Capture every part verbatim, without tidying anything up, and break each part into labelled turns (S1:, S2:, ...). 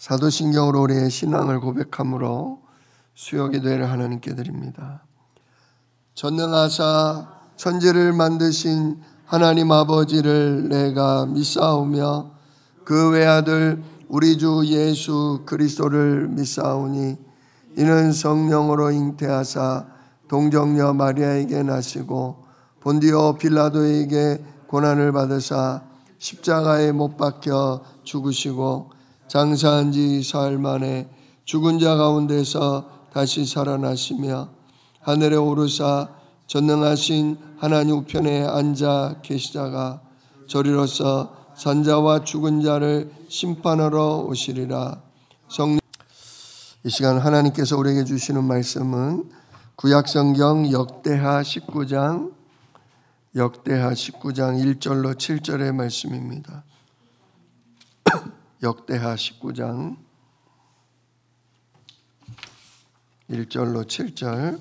S1: 사도신경으로 우리의 신앙을 고백함으로 수요기 되를 하나님께 드립니다. 전능하사 천지를 만드신 하나님 아버지를 내가 믿사오며 그 외아들 우리 주 예수 그리스도를 믿사오니 이는 성령으로 잉태하사 동정녀 마리아에게 나시고 본디오 빌라도에게 고난을 받으사 십자가에 못 박혀 죽으시고 장사한 지 사흘 만에 죽은 자 가운데서 다시 살아나시며 하늘에 오르사 전능하신 하나님 우편에 앉아 계시다가 저리로서 산자와 죽은 자를 심판하러 오시리라. 성령 이 시간 하나님께서 우리에게 주시는 말씀은 구약성경 역대하 십구 장 역대하 십구 장 일 절로 칠 절의 말씀입니다. 역대하 십구 장 일 절로 칠 절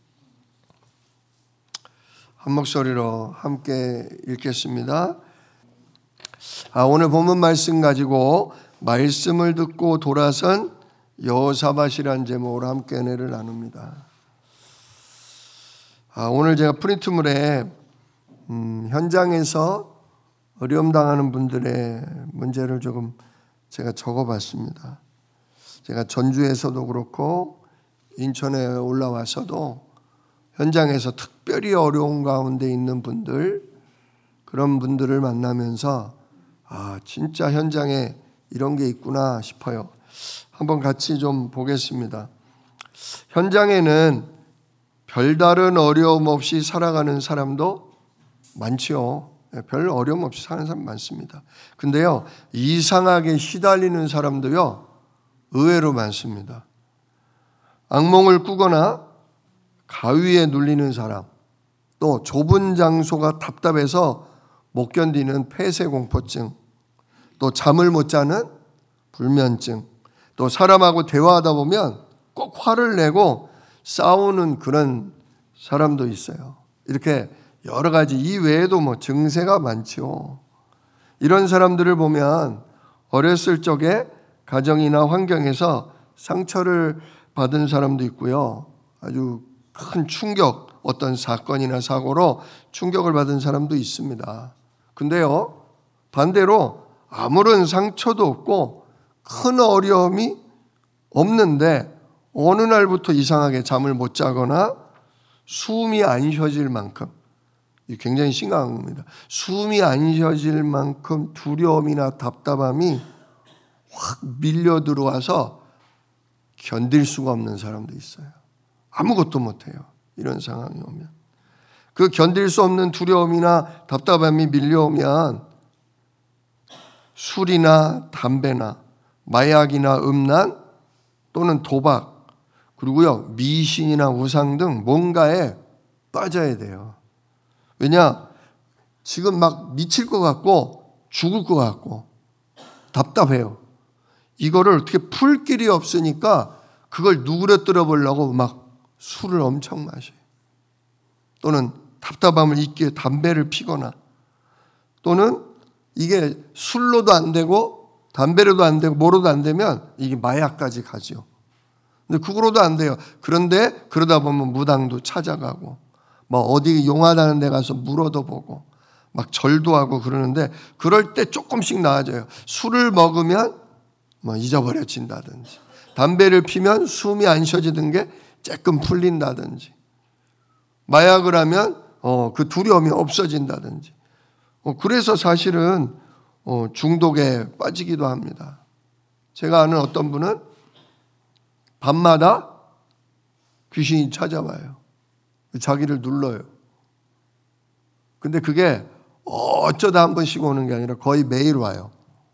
S1: 한 목소리로 함께 읽겠습니다. 아, 오늘 본문 말씀 가지고 말씀을 듣고 돌아선 여호사밧이라는 제목으로 함께 은혜를 나눕니다. 아, 오늘 제가 프린트물에 음, 현장에서 어려움 당하는 분들의 문제를 조금 제가 적어봤습니다. 제가 전주에서도 그렇고 인천에 올라와서도 현장에서 특별히 어려운 가운데 있는 분들, 그런 분들을 만나면서 아, 진짜 현장에 이런 게 있구나 싶어요. 한번 같이 좀 보겠습니다. 현장에는 별다른 어려움 없이 살아가는 사람도 많지요. 별 어려움 없이 사는 사람 많습니다. 근데요, 이상하게 시달리는 사람도요, 의외로 많습니다. 악몽을 꾸거나 가위에 눌리는 사람, 또 좁은 장소가 답답해서 못 견디는 폐쇄공포증, 또 잠을 못 자는 불면증, 또 사람하고 대화하다 보면 꼭 화를 내고 싸우는 그런 사람도 있어요. 이렇게 여러 가지 이 외에도 뭐 증세가 많죠. 이런 사람들을 보면 어렸을 적에 가정이나 환경에서 상처를 받은 사람도 있고요. 아주 큰 충격, 어떤 사건이나 사고로 충격을 받은 사람도 있습니다. 근데요, 반대로 아무런 상처도 없고 큰 어려움이 없는데 어느 날부터 이상하게 잠을 못 자거나 숨이 안 쉬어질 만큼, 굉장히 심각한 겁니다. 숨이 안 쉬어질 만큼 두려움이나 답답함이 확 밀려 들어와서 견딜 수가 없는 사람도 있어요. 아무것도 못해요. 이런 상황이 오면. 그 견딜 수 없는 두려움이나 답답함이 밀려오면 술이나 담배나 마약이나 음란 또는 도박, 그리고요 미신이나 우상 등 뭔가에 빠져야 돼요. 왜냐? 지금 막 미칠 것 같고 죽을 것 같고 답답해요. 이거를 어떻게 풀 길이 없으니까 그걸 누그러뜨려 보려고 막 술을 엄청 마셔요. 또는 답답함을 잊기 위해 담배를 피거나, 또는 이게 술로도 안 되고 담배로도 안 되고 뭐로도 안 되면 이게 마약까지 가죠. 근데 그거로도 안 돼요. 그런데 그러다 보면 무당도 찾아가고 뭐 어디 용하다는 데 가서 물어도 보고 막 절도 하고 그러는데 그럴 때 조금씩 나아져요. 술을 먹으면 뭐 잊어버려진다든지, 담배를 피면 숨이 안 쉬어지던 게 조금 풀린다든지, 마약을 하면 어, 그 두려움이 없어진다든지. 어, 그래서 사실은 어, 중독에 빠지기도 합니다. 제가 아는 어떤 분은 밤마다 귀신이 찾아와요. 자기를 눌러요. 근데 그게 어쩌다 한 번씩 오는 게 아니라 거의 매일 와요.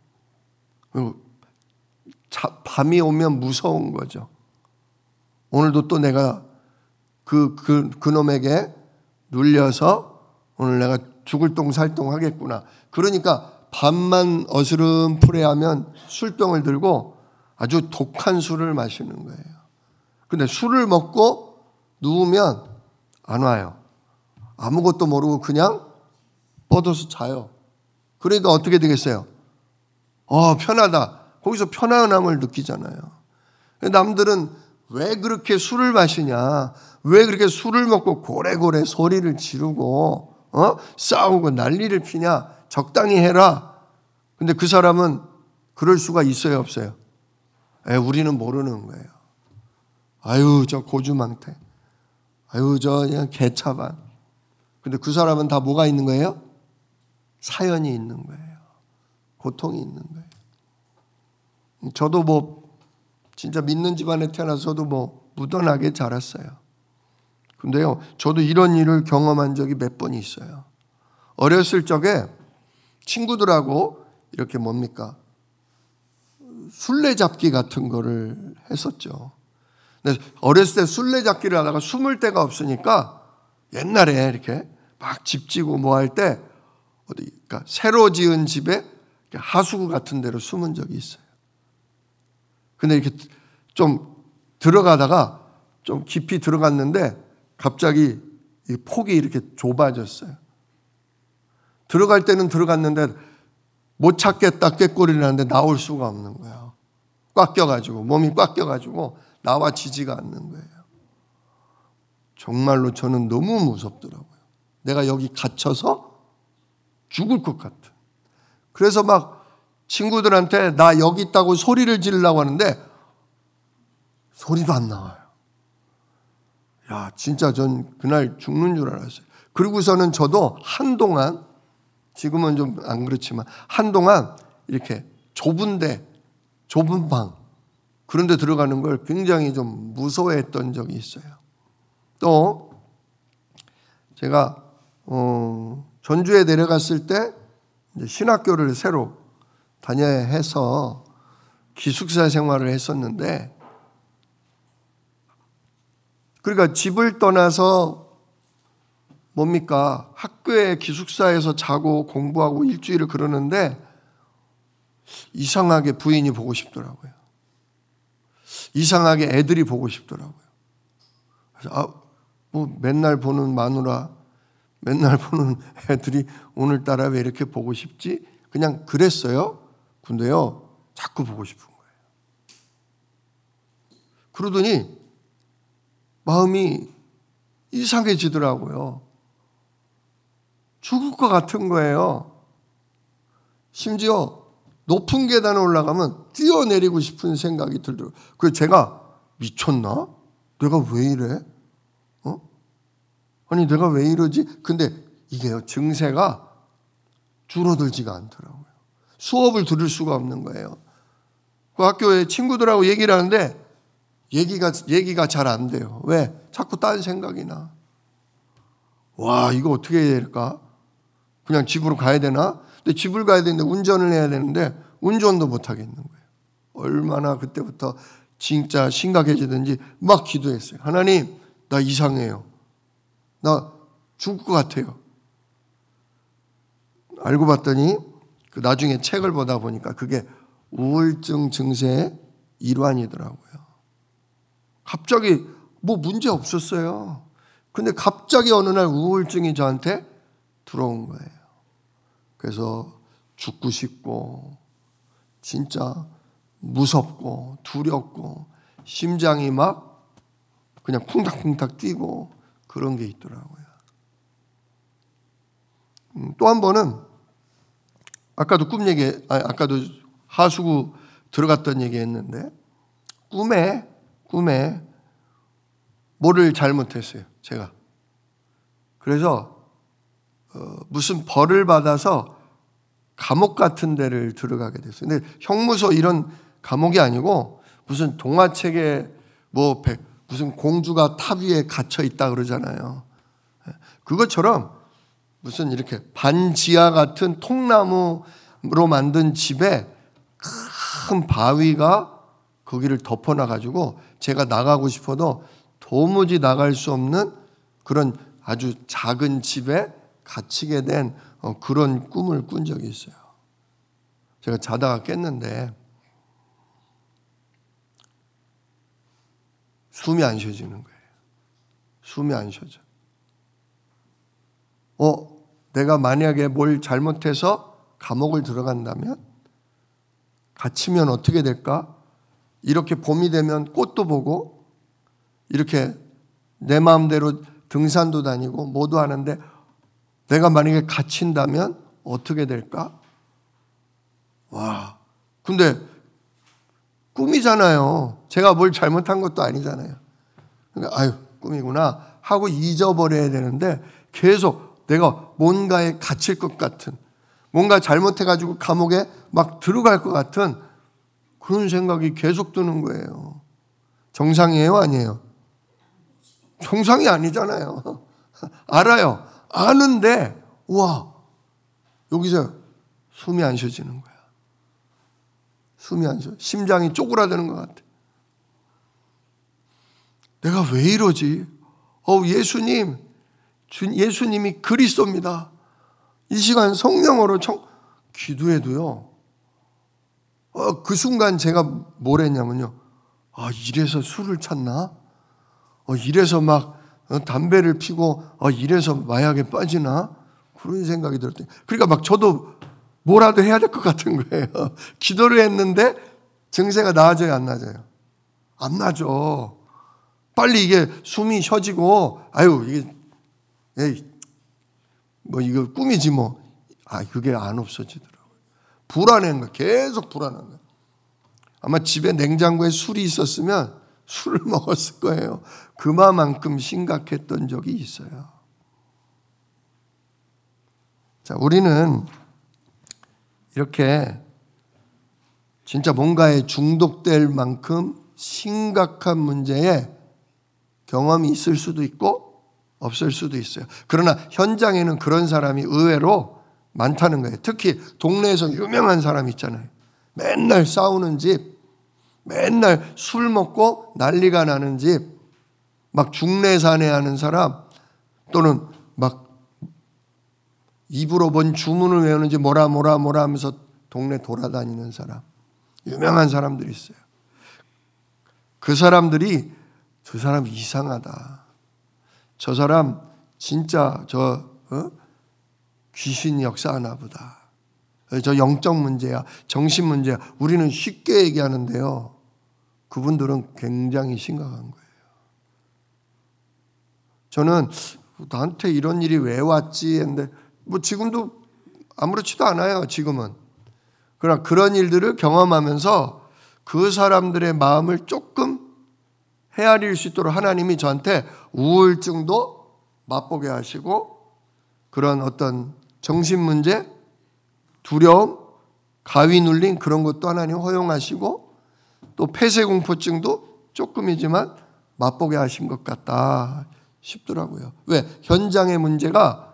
S1: 자, 밤이 오면 무서운 거죠. 오늘도 또 내가 그, 그, 그 놈에게 눌려서 오늘 내가 죽을 똥 살 똥 하겠구나. 그러니까 밤만 어스름풀해하면 술병을 들고 아주 독한 술을 마시는 거예요. 근데 술을 먹고 누우면 안 와요. 아무것도 모르고 그냥 뻗어서 자요. 그러니까 어떻게 되겠어요? 어, 편하다. 거기서 편안함을 느끼잖아요. 남들은 왜 그렇게 술을 마시냐, 왜 그렇게 술을 먹고 고래고래 소리를 지르고 어? 싸우고 난리를 피냐, 적당히 해라. 근데 그 사람은 그럴 수가 있어요, 없어요? 에, 우리는 모르는 거예요. 아유, 저 고주망태, 아유, 저 그냥 개차반. 근데 그 사람은 다 뭐가 있는 거예요? 사연이 있는 거예요. 고통이 있는 거예요. 저도 뭐 진짜 믿는 집안에 태어나서도 뭐 무던하게 자랐어요. 근데요, 저도 이런 일을 경험한 적이 몇 번 있어요. 어렸을 적에 친구들하고 이렇게 뭡니까? 술래잡기 같은 거를 했었죠. 근데 어렸을 때 술래잡기를 하다가 숨을 데가 없으니까 옛날에 이렇게 막 집 지고 뭐 할 때 어디, 그러니까 새로 지은 집에 하수구 같은 데로 숨은 적이 있어요. 근데 이렇게 좀 들어가다가 좀 깊이 들어갔는데 갑자기 이 폭이 이렇게 좁아졌어요. 들어갈 때는 들어갔는데 못 찾겠다 꾀꼬리를 하는데 나올 수가 없는 거예요. 꽉 껴가지고, 몸이 꽉 껴가지고 나와지지가 않는 거예요. 정말로 저는 너무 무섭더라고요. 내가 여기 갇혀서 죽을 것 같은. 그래서 막 친구들한테 나 여기 있다고 소리를 지르려고 하는데 소리도 안 나와요. 야, 진짜 전 그날 죽는 줄 알았어요. 그리고서는 저도 한동안, 지금은 좀 안 그렇지만 한동안 이렇게 좁은데, 좁은 방 그런 데 들어가는 걸 굉장히 좀 무서워했던 적이 있어요. 또 제가 어, 전주에 내려갔을 때 이제 신학교를 새로 다녀야 해서 기숙사 생활을 했었는데, 그러니까 집을 떠나서 뭡니까? 학교에 기숙사에서 자고 공부하고 일주일을 그러는데 이상하게 부인이 보고 싶더라고요. 이상하게 애들이 보고 싶더라고요. 그래서 아, 뭐 맨날 보는 마누라, 맨날 보는 애들이 오늘따라 왜 이렇게 보고 싶지? 그냥 그랬어요. 근데요, 자꾸 보고 싶은 거예요. 그러더니 마음이 이상해지더라고요. 죽을 것 같은 거예요. 심지어 높은 계단에 올라가면 뛰어내리고 싶은 생각이 들더라고요. 그래서 제가 미쳤나? 내가 왜 이래? 어? 아니 내가 왜 이러지? 근데 이게요, 증세가 줄어들지가 않더라고요. 수업을 들을 수가 없는 거예요. 그 학교에 친구들하고 얘기를 하는데 얘기가 얘기가 잘 안 돼요. 왜? 자꾸 딴 생각이 나. 와, 이거 어떻게 해야 될까? 그냥 집으로 가야 되나? 근데 집을 가야 되는데 운전을 해야 되는데 운전도 못 하겠는 거예요. 얼마나 그때부터 진짜 심각해지든지 막 기도했어요. 하나님, 나 이상해요. 나 죽을 것 같아요. 알고 봤더니 그 나중에 책을 보다 보니까 그게 우울증 증세의 일환이더라고요. 갑자기 뭐 문제 없었어요. 근데 갑자기 어느 날 우울증이 저한테 들어온 거예요. 그래서 죽고 싶고 진짜 무섭고 두렵고 심장이 막 그냥 쿵닥쿵닥 뛰고 그런 게 있더라고요. 음, 또 한 번은 아까도 꿈 얘기, 아니, 아까도 하수구 들어갔던 얘기 했는데 꿈에 꿈에 뭐를 잘못했어요, 제가. 그래서 어, 무슨 벌을 받아서 감옥 같은 데를 들어가게 됐어요. 근데 형무소 이런 감옥이 아니고 무슨 동화책에 뭐 백, 무슨 공주가 탑 위에 갇혀 있다 그러잖아요. 그것처럼 무슨 이렇게 반지하 같은 통나무로 만든 집에 큰 바위가 거기를 덮어놔가지고 제가 나가고 싶어도 도무지 나갈 수 없는 그런 아주 작은 집에 갇히게 된 그런 꿈을 꾼 적이 있어요. 제가 자다가 깼는데 숨이 안 쉬어지는 거예요. 숨이 안 쉬어져. 어, 내가 만약에 뭘 잘못해서 감옥을 들어간다면 갇히면 어떻게 될까? 이렇게 봄이 되면 꽃도 보고 이렇게 내 마음대로 등산도 다니고 뭐도 하는데 내가 만약에 갇힌다면 어떻게 될까? 와, 근데 꿈이잖아요. 제가 뭘 잘못한 것도 아니잖아요. 그러니까 아유, 꿈이구나 하고 잊어버려야 되는데 계속 내가 뭔가에 갇힐 것 같은, 뭔가 잘못해가지고 감옥에 막 들어갈 것 같은 그런 생각이 계속 드는 거예요. 정상이에요? 아니에요? 정상이 아니잖아요. 알아요. 아는데 와, 여기서 숨이 안 쉬어지는 거야. 숨이 안 쉬어. 심장이 쪼그라드는 것 같아. 내가 왜 이러지? 어, 예수님, 예수님이 그리스도입니다. 이 시간 성령으로 청, 기도해도요. 어, 그 순간 제가 뭘 했냐면요. 아, 이래서 술을 찾나? 어, 이래서 막 담배를 피고, 어, 이래서 마약에 빠지나? 그런 생각이 들었더니. 그러니까 막 저도 뭐라도 해야 될 것 같은 거예요. 기도를 했는데 증세가 나아져요, 안 나아져요? 안 나죠. 빨리 이게 숨이 쉬어지고, 아유, 이게, 에이, 뭐 이거 꿈이지 뭐. 아, 그게 안 없어지더라고요. 불안한 거, 계속 불안한 거. 아마 집에 냉장고에 술이 있었으면 술을 먹었을 거예요. 그만큼 심각했던 적이 있어요. 자, 우리는 이렇게 진짜 뭔가에 중독될 만큼 심각한 문제에 경험이 있을 수도 있고 없을 수도 있어요. 그러나 현장에는 그런 사람이 의외로 많다는 거예요. 특히 동네에서 유명한 사람 있잖아요. 맨날 싸우는 집, 맨날 술 먹고 난리가 나는 집, 막 중내사내하는 사람, 또는 막 입으로 뭔 주문을 외우는지 뭐라 뭐라 뭐라 하면서 동네 돌아다니는 사람, 유명한 사람들이 있어요. 그 사람들이 저 사람 이상하다. 저 사람 진짜 저 어? 귀신 역사하나 보다. 저 영적 문제야, 정신 문제야. 우리는 쉽게 얘기하는데요. 그분들은 굉장히 심각한 거예요. 저는 나한테 이런 일이 왜 왔지 했는데 뭐 지금도 아무렇지도 않아요. 지금은. 그러나 그런 일들을 경험하면서 그 사람들의 마음을 조금 헤아릴 수 있도록 하나님이 저한테 우울증도 맛보게 하시고 그런 어떤 정신 문제, 두려움, 가위 눌린 그런 것도 하나님 허용하시고 또 폐쇄공포증도 조금이지만 맛보게 하신 것 같다 싶더라고요. 왜? 현장의 문제가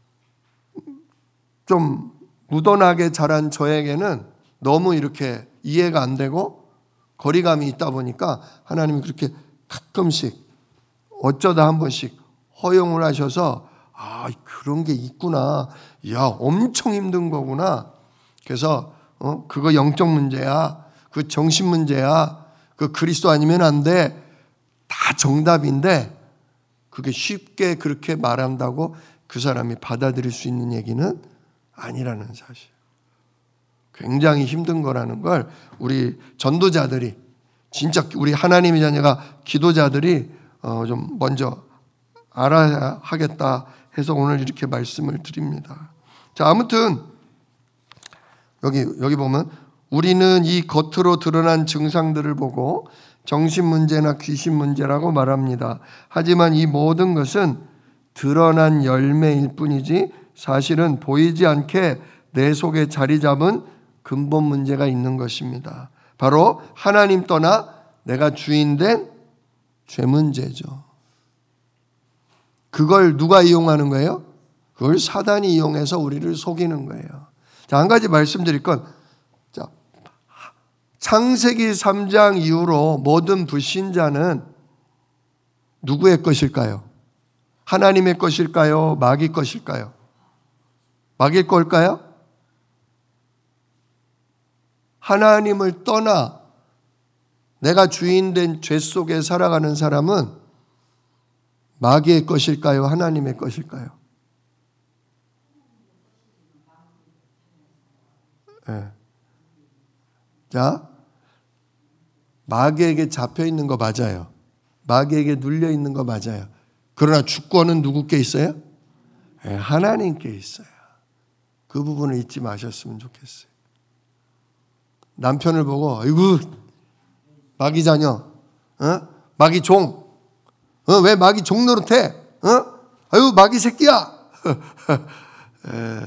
S1: 좀 무던하게 자란 저에게는 너무 이렇게 이해가 안 되고 거리감이 있다 보니까 하나님이 그렇게 가끔씩 어쩌다 한 번씩 허용을 하셔서 아, 그런 게 있구나. 야, 엄청 힘든 거구나. 그래서 어, 그거 영적 문제야. 그 정신 문제야. 그 그리스도 아니면 안 돼. 다 정답인데 그게 쉽게 그렇게 말한다고 그 사람이 받아들일 수 있는 얘기는 아니라는 사실. 굉장히 힘든 거라는 걸 우리 전도자들이 진짜 우리 하나님의 자녀가 기도자들이 어, 좀 먼저 알아야 하겠다 해서 오늘 이렇게 말씀을 드립니다. 자, 아무튼 여기 여기 보면 우리는 이 겉으로 드러난 증상들을 보고 정신 문제나 귀신 문제라고 말합니다. 하지만 이 모든 것은 드러난 열매일 뿐이지 사실은 보이지 않게 내 속에 자리 잡은 근본 문제가 있는 것입니다. 바로 하나님 떠나 내가 주인된 죄 문제죠. 그걸 누가 이용하는 거예요? 그걸 사단이 이용해서 우리를 속이는 거예요. 자, 한 가지 말씀드릴 건, 자, 창세기 삼 장 이후로 모든 불신자는 누구의 것일까요? 하나님의 것일까요? 마귀 것일까요? 마귀 걸까요? 하나님을 떠나 내가 주인된 죄 속에 살아가는 사람은 마귀의 것일까요? 하나님의 것일까요? 네. 자, 마귀에게 잡혀 있는 거 맞아요. 마귀에게 눌려 있는 거 맞아요. 그러나 주권은 누구께 있어요? 네, 하나님께 있어요. 그 부분을 잊지 마셨으면 좋겠어요. 남편을 보고 아이고 마귀 자녀, 어? 마귀 종, 어? 왜 마귀 종 노릇해? 어? 아유 마귀 새끼야. 에,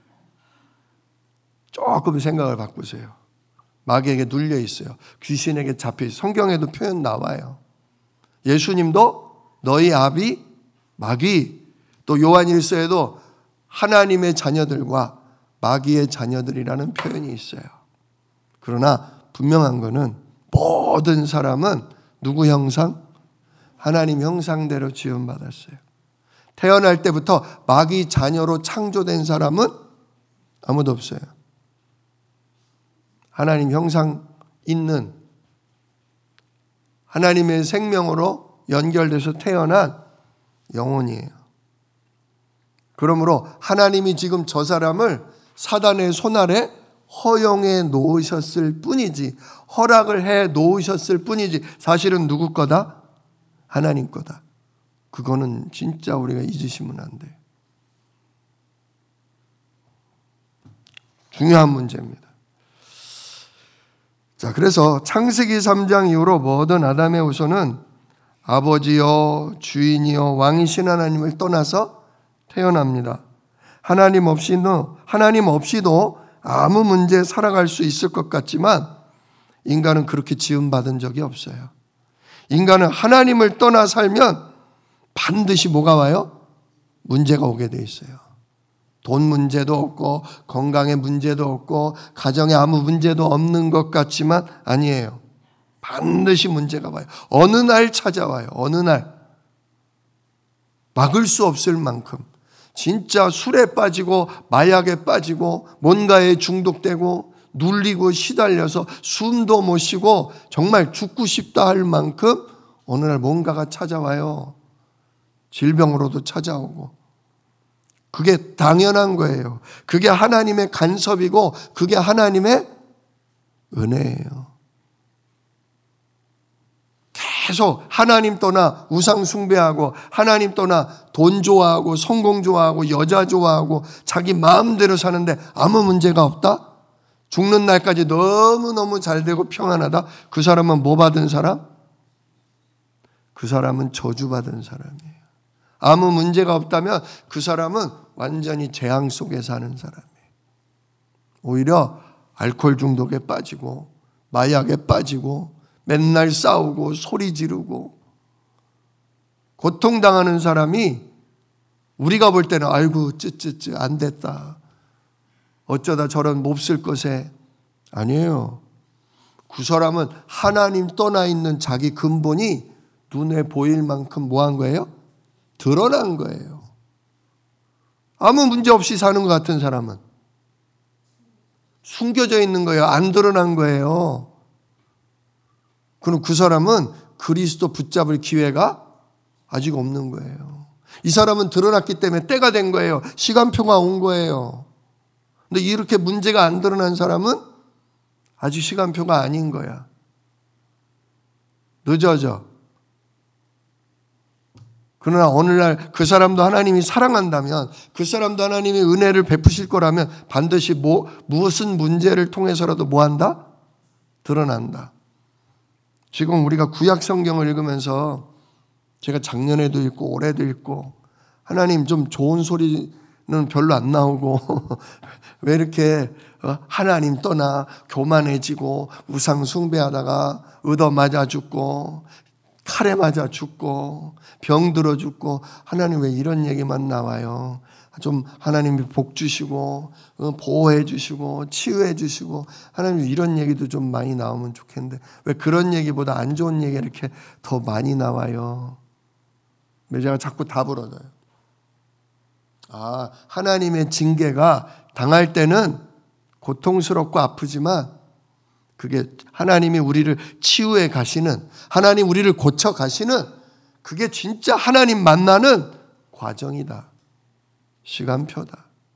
S1: 조금 생각을 바꾸세요. 마귀에게 눌려 있어요. 귀신에게 잡혀 있어요. 성경에도 표현 나와요. 예수님도 너희 아비 마귀, 또 요한일서에도 하나님의 자녀들과 마귀의 자녀들이라는 표현이 있어요. 그러나 분명한 것은 모든 사람은 누구 형상? 하나님 형상대로 지음받았어요. 태어날 때부터 마귀 자녀로 창조된 사람은 아무도 없어요. 하나님 형상 있는 하나님의 생명으로 연결돼서 태어난 영혼이에요. 그러므로 하나님이 지금 저 사람을 사단의 손 아래 허용해 놓으셨을 뿐이지, 허락을 해 놓으셨을 뿐이지, 사실은 누구 거다? 하나님 거다. 그거는 진짜 우리가 잊으시면 안 돼요. 중요한 문제입니다. 자, 그래서 창세기 삼 장 이후로 모든 아담의 후손은 아버지요 주인이요 왕이신 하나님을 떠나서 태어납니다. 하나님 없이도 하나님 없이도 아무 문제 살아갈 수 있을 것 같지만 인간은 그렇게 지음받은 적이 없어요. 인간은 하나님을 떠나 살면 반드시 뭐가 와요? 문제가 오게 돼 있어요. 돈 문제도 없고 건강의 문제도 없고 가정에 아무 문제도 없는 것 같지만 아니에요. 반드시 문제가 와요. 어느 날 찾아와요. 어느 날. 막을 수 없을 만큼 진짜 술에 빠지고 마약에 빠지고 뭔가에 중독되고 눌리고 시달려서 숨도 못 쉬고 정말 죽고 싶다 할 만큼 어느 날 뭔가가 찾아와요. 질병으로도 찾아오고. 그게 당연한 거예요. 그게 하나님의 간섭이고 그게 하나님의 은혜예요. 계속 하나님 떠나 우상 숭배하고 하나님 떠나 돈 좋아하고 성공 좋아하고 여자 좋아하고 자기 마음대로 사는데 아무 문제가 없다? 죽는 날까지 너무너무 잘 되고 평안하다? 그 사람은 뭐 받은 사람? 그 사람은 저주받은 사람이에요. 아무 문제가 없다면 그 사람은 완전히 재앙 속에 사는 사람이에요. 오히려 알코올 중독에 빠지고 마약에 빠지고 맨날 싸우고 소리 지르고 고통당하는 사람이 우리가 볼 때는 아이고 쯔쯔쯔 안 됐다. 어쩌다 저런 몹쓸 것에 아니에요. 그 사람은 하나님 떠나 있는 자기 근본이 눈에 보일 만큼 뭐 한 거예요? 드러난 거예요. 아무 문제 없이 사는 것 같은 사람은 숨겨져 있는 거예요. 안 드러난 거예요. 그럼 그 사람은 그리스도 붙잡을 기회가 아직 없는 거예요. 이 사람은 드러났기 때문에 때가 된 거예요. 시간표가 온 거예요. 근데 이렇게 문제가 안 드러난 사람은 아직 시간표가 아닌 거야. 늦어져. 그러나 오늘날 그 사람도 하나님이 사랑한다면, 그 사람도 하나님이 은혜를 베푸실 거라면 반드시 뭐, 무슨 문제를 통해서라도 뭐 한다? 드러난다. 지금 우리가 구약 성경을 읽으면서 제가 작년에도 읽고 올해도 읽고 하나님 좀 좋은 소리는 별로 안 나오고 왜 이렇게 하나님 떠나 교만해지고 우상 숭배하다가 얻어 맞아 죽고 칼에 맞아 죽고 병들어 죽고 하나님 왜 이런 얘기만 나와요? 좀 하나님이 복 주시고 보호해 주시고 치유해 주시고 하나님 이런 얘기도 좀 많이 나오면 좋겠는데 왜 그런 얘기보다 안 좋은 얘기가 이렇게 더 많이 나와요? 왜 제가 자꾸 답을 얻어요? 아, 하나님의 징계가 당할 때는 고통스럽고 아프지만 그게 하나님이 우리를 치유해 가시는, 하나님 우리를 고쳐 가시는 그게 진짜 하나님 만나는 과정이다. 시간표다. 자,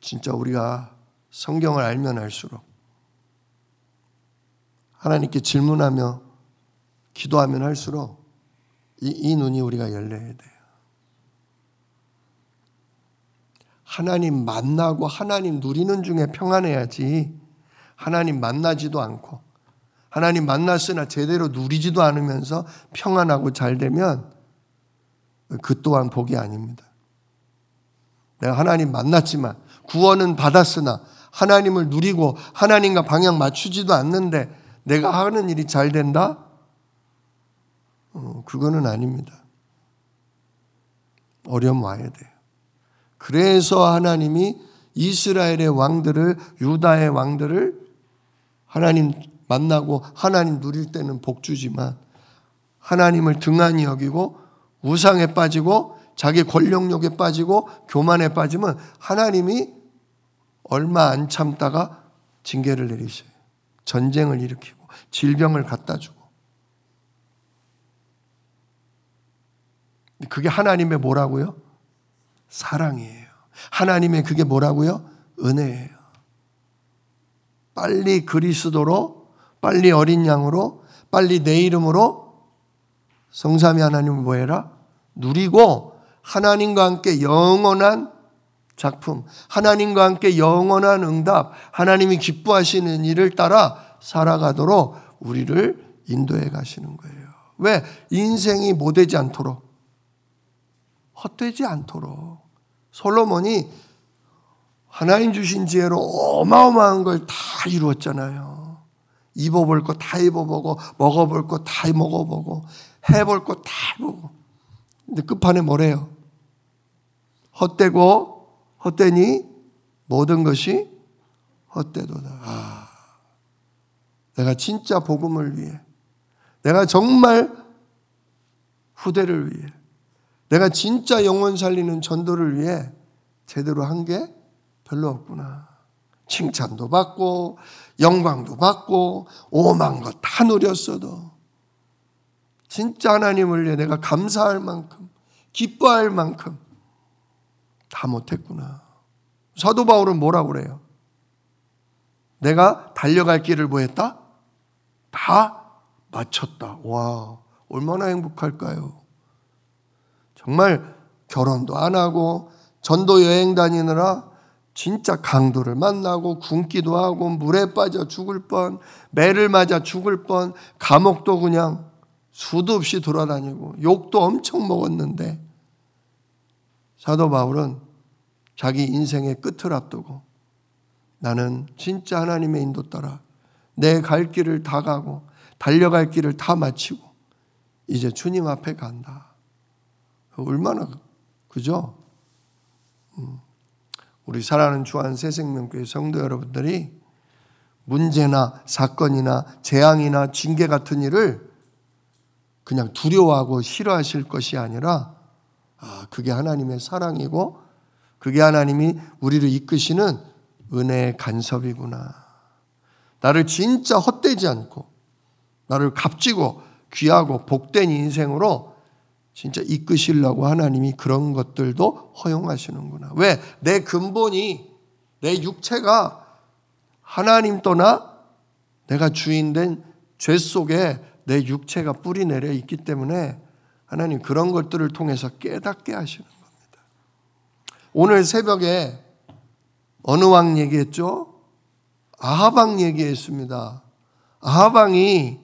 S1: 진짜 우리가 성경을 알면 알수록 하나님께 질문하며 기도하면 할수록 이, 이 눈이 우리가 열려야 돼요. 하나님 만나고 하나님 누리는 중에 평안해야지 하나님 만나지도 않고 하나님 만났으나 제대로 누리지도 않으면서 평안하고 잘 되면 그 또한 복이 아닙니다. 내가 하나님 만났지만 구원은 받았으나 하나님을 누리고 하나님과 방향 맞추지도 않는데 내가 하는 일이 잘 된다? 어, 그거는 아닙니다. 어려움 와야 돼요. 그래서 하나님이 이스라엘의 왕들을, 유다의 왕들을 하나님 만나고 하나님 누릴 때는 복주지만 하나님을 등한히 여기고 우상에 빠지고 자기 권력욕에 빠지고 교만에 빠지면 하나님이 얼마 안 참다가 징계를 내리셔요. 전쟁을 일으키고 질병을 갖다 주고. 그게 하나님의 뭐라고요? 사랑이에요. 하나님의 그게 뭐라고요? 은혜예요. 빨리 그리스도로, 빨리 어린 양으로, 빨리 내 이름으로 성삼위 하나님을 뭐해라? 누리고 하나님과 함께 영원한 작품, 하나님과 함께 영원한 응답, 하나님이 기뻐하시는 일을 따라 살아가도록 우리를 인도해 가시는 거예요. 왜? 인생이 못되지 않도록, 헛되지 않도록. 솔로몬이 하나님 주신 지혜로 어마어마한 걸 다 이루었잖아요. 입어볼 거 다 입어보고 먹어볼 거 다 먹어보고 해볼 거 다 해보고. 근데 끝판에 뭐래요? 헛되고 헛되니 모든 것이 헛되도다. 아, 내가 진짜 복음을 위해, 내가 정말 후대를 위해, 내가 진짜 영혼 살리는 전도를 위해 제대로 한 게 별로 없구나. 칭찬도 받고 영광도 받고 오만 것 다 누렸어도 진짜 하나님을 위해 내가 감사할 만큼 기뻐할 만큼 다 못했구나. 사도 바울은 뭐라고 그래요? 내가 달려갈 길을 뭐 했다? 다 마쳤다. 와, 얼마나 행복할까요? 정말 결혼도 안 하고 전도 여행 다니느라 진짜 강도를 만나고 굶기도 하고 물에 빠져 죽을 뻔, 매를 맞아 죽을 뻔, 감옥도 그냥 수도 없이 돌아다니고 욕도 엄청 먹었는데 사도 바울은 자기 인생의 끝을 앞두고 나는 진짜 하나님의 인도 따라 내 갈 길을 다 가고 달려갈 길을 다 마치고 이제 주님 앞에 간다. 얼마나 그죠? 우리 사랑하는 주한 새생명교회 성도 여러분들이 문제나 사건이나 재앙이나 징계 같은 일을 그냥 두려워하고 싫어하실 것이 아니라 아, 그게 하나님의 사랑이고 그게 하나님이 우리를 이끄시는 은혜의 간섭이구나. 나를 진짜 헛되지 않고 나를 값지고 귀하고 복된 인생으로 진짜 이끄시려고 하나님이 그런 것들도 허용하시는구나. 왜? 내 근본이, 내 육체가 하나님 떠나 내가 주인된 죄 속에 내 육체가 뿌리 내려 있기 때문에 하나님 그런 것들을 통해서 깨닫게 하시는 겁니다. 오늘 새벽에 어느 왕 얘기했죠? 아합 왕 얘기했습니다. 아합 왕이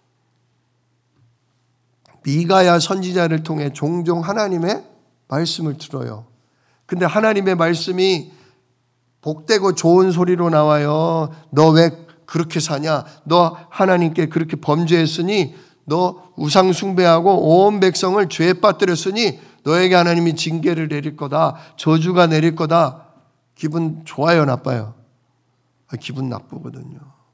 S1: 미가야 선지자를 통해 종종 하나님의 말씀을 들어요. 근데 하나님의 말씀이 복되고 좋은 소리로 나와요. 너 왜 그렇게 사냐? 너 하나님께 그렇게 범죄했으니 너 우상 숭배하고 온 백성을 죄에 빠뜨렸으니 너에게 하나님이 징계를 내릴 거다. 저주가 내릴 거다. 기분 좋아요, 나빠요? 기분 나쁘거든요.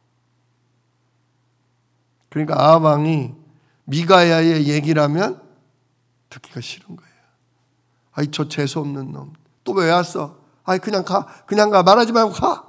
S1: 그러니까 아합 왕이 미가야의 얘기라면 듣기가 싫은 거예요. 아이, 저 재수없는 놈. 또 왜 왔어? 아이, 그냥 가. 그냥 가. 말하지 말고 가.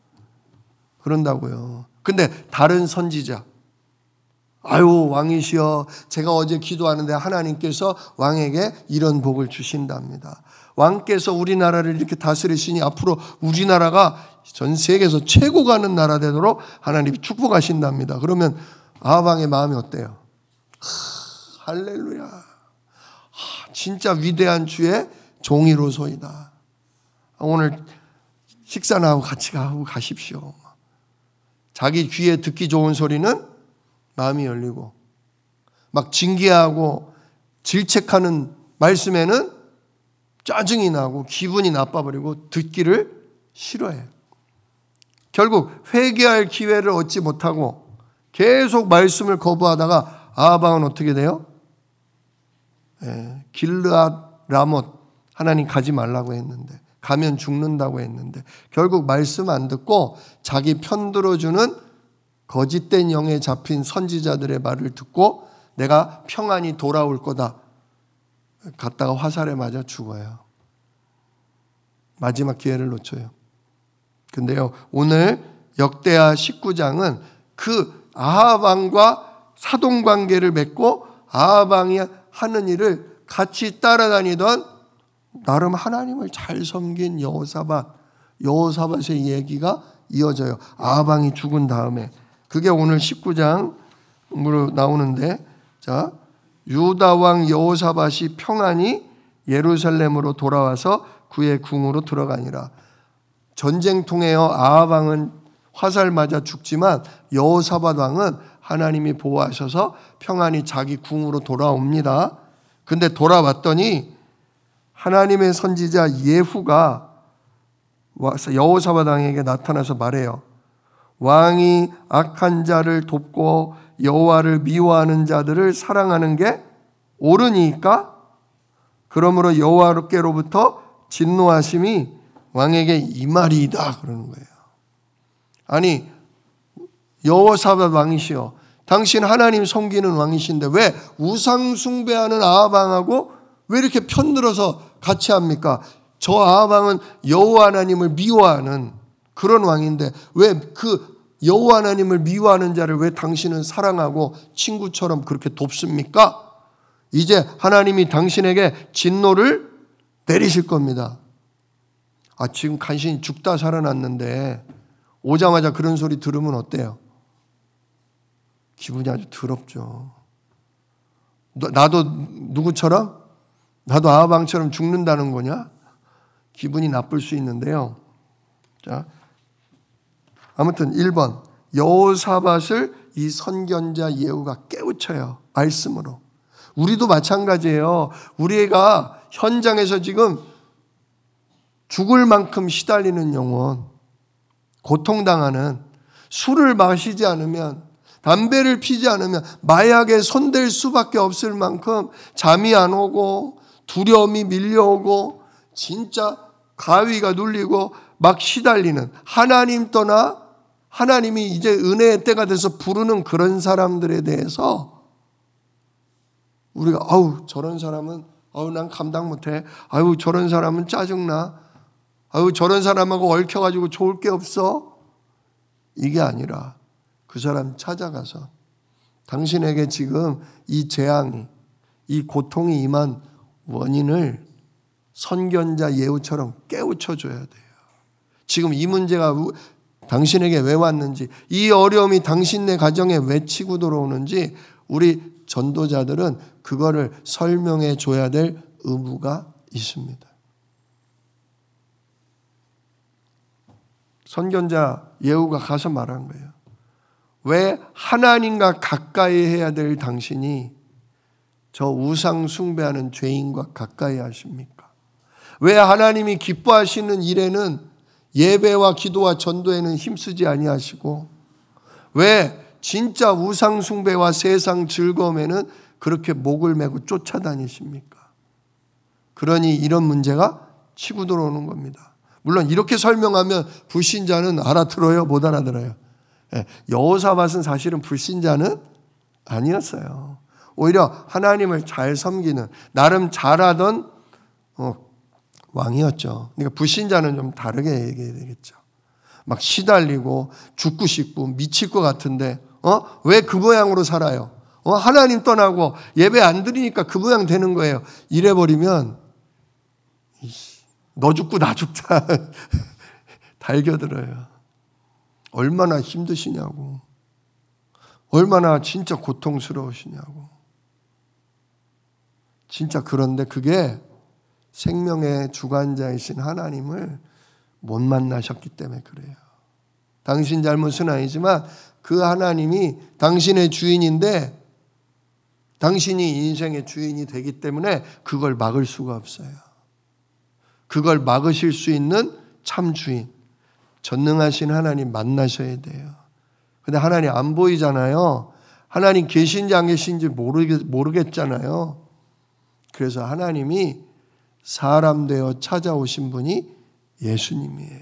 S1: 그런다고요. 근데 다른 선지자. 아유, 왕이시여. 제가 어제 기도하는데 하나님께서 왕에게 이런 복을 주신답니다. 왕께서 우리나라를 이렇게 다스리시니 앞으로 우리나라가 전 세계에서 최고 가는 나라 되도록 하나님이 축복하신답니다. 그러면 아합 왕의 마음이 어때요? 하, 할렐루야. 하, 진짜 위대한 주의 종이로소이다. 오늘 식사나 하고 같이 가고 가십시오. 자기 귀에 듣기 좋은 소리는 마음이 열리고 막 징계하고 질책하는 말씀에는 짜증이 나고 기분이 나빠버리고 듣기를 싫어해요. 결국 회개할 기회를 얻지 못하고 계속 말씀을 거부하다가 아합 왕은 어떻게 돼요? 예, 길르앗 라못 하나님 가지 말라고 했는데 가면 죽는다고 했는데 결국 말씀 안 듣고 자기 편 들어주는 거짓된 영에 잡힌 선지자들의 말을 듣고 내가 평안히 돌아올 거다. 갔다가 화살에 맞아 죽어요. 마지막 기회를 놓쳐요. 근데요, 오늘 역대하 십구 장은 그 아합 왕과 사돈관계를 맺고 아합 왕이 하는 일을 같이 따라다니던 나름 하나님을 잘 섬긴 여호사밧, 여호사밧의 얘기가 이어져요. 아합 왕이 죽은 다음에. 그게 오늘 십구 장으로 나오는데, 자, 유다 왕 여호사밧이 평안히 예루살렘으로 돌아와서 그의 궁으로 들어가니라. 전쟁통에요 아합 왕은 화살 맞아 죽지만 여호사밧 왕은 하나님이 보호하셔서 평안히 자기 궁으로 돌아옵니다. 근데 돌아왔더니 하나님의 선지자 예후가 여호사밧 왕에게 나타나서 말해요. 왕이 악한 자를 돕고 여호와를 미워하는 자들을 사랑하는 게 옳으니까? 그러므로 여호와께로부터 진노하심이 왕에게 이 말이다 그러는 거예요. 아니 여호사밧 왕이시여, 당신 하나님 섬기는 왕이신데 왜 우상 숭배하는 아합 왕하고 왜 이렇게 편들어서 같이 합니까? 저 아합 왕은 여호와 하나님을 미워하는 그런 왕인데 왜 그 여호와 하나님을 미워하는 자를 왜 당신은 사랑하고 친구처럼 그렇게 돕습니까? 이제 하나님이 당신에게 진노를 내리실 겁니다. 아, 지금 간신히 죽다 살아났는데 오자마자 그런 소리 들으면 어때요? 기분이 아주 더럽죠. 나도 누구처럼? 나도 아합 왕처럼 죽는다는 거냐? 기분이 나쁠 수 있는데요. 자, 아무튼 일 번 여호사밧을 이 선견자 예후가 깨우쳐요. 말씀으로. 우리도 마찬가지예요. 우리가 현장에서 지금 죽을 만큼 시달리는 영혼, 고통당하는, 술을 마시지 않으면, 담배를 피지 않으면 마약에 손댈 수밖에 없을 만큼 잠이 안 오고 두려움이 밀려오고 진짜 가위가 눌리고 막 시달리는, 하나님 떠나 하나님이 이제 은혜의 때가 돼서 부르는 그런 사람들에 대해서 우리가 아우 저런 사람은 아우 난 감당 못해, 아우 저런 사람은 짜증나, 아우 저런 사람하고 얽혀가지고 좋을 게 없어, 이게 아니라 그 사람 찾아가서 당신에게 지금 이 재앙이, 이 고통이 임한 원인을 선견자 예후처럼 깨우쳐줘야 돼요. 지금 이 문제가 당신에게 왜 왔는지, 이 어려움이 당신네 가정에 왜 치고 들어오는지 우리 전도자들은 그거를 설명해 줘야 될 의무가 있습니다. 선견자 예후가 가서 말한 거예요. 왜 하나님과 가까이 해야 될 당신이 저 우상 숭배하는 죄인과 가까이 하십니까? 왜 하나님이 기뻐하시는 일에는 예배와 기도와 전도에는 힘쓰지 아니하시고 왜 진짜 우상 숭배와 세상 즐거움에는 그렇게 목을 메고 쫓아다니십니까? 그러니 이런 문제가 치고 들어오는 겁니다. 물론 이렇게 설명하면 불신자는 알아들어요? 못 알아들어요? 여호사밧은 사실은 불신자는 아니었어요. 오히려 하나님을 잘 섬기는, 나름 잘하던 어, 왕이었죠. 그러니까 불신자는 좀 다르게 얘기해야 되겠죠. 막 시달리고 죽고 싶고 미칠 것 같은데 어? 왜 그 모양으로 살아요? 어? 하나님 떠나고 예배 안 드리니까 그 모양 되는 거예요. 이래버리면 너 죽고 나 죽자 달겨들어요. 얼마나 힘드시냐고. 얼마나 진짜 고통스러우시냐고. 진짜 그런데 그게 생명의 주관자이신 하나님을 못 만나셨기 때문에 그래요. 당신 잘못은 아니지만 그 하나님이 당신의 주인인데 당신이 인생의 주인이 되기 때문에 그걸 막을 수가 없어요. 그걸 막으실 수 있는 참 주인, 전능하신 하나님 만나셔야 돼요. 근데 하나님 안 보이잖아요. 하나님 계신지 안 계신지 모르겠, 모르겠잖아요. 그래서 하나님이 사람 되어 찾아오신 분이 예수님이에요.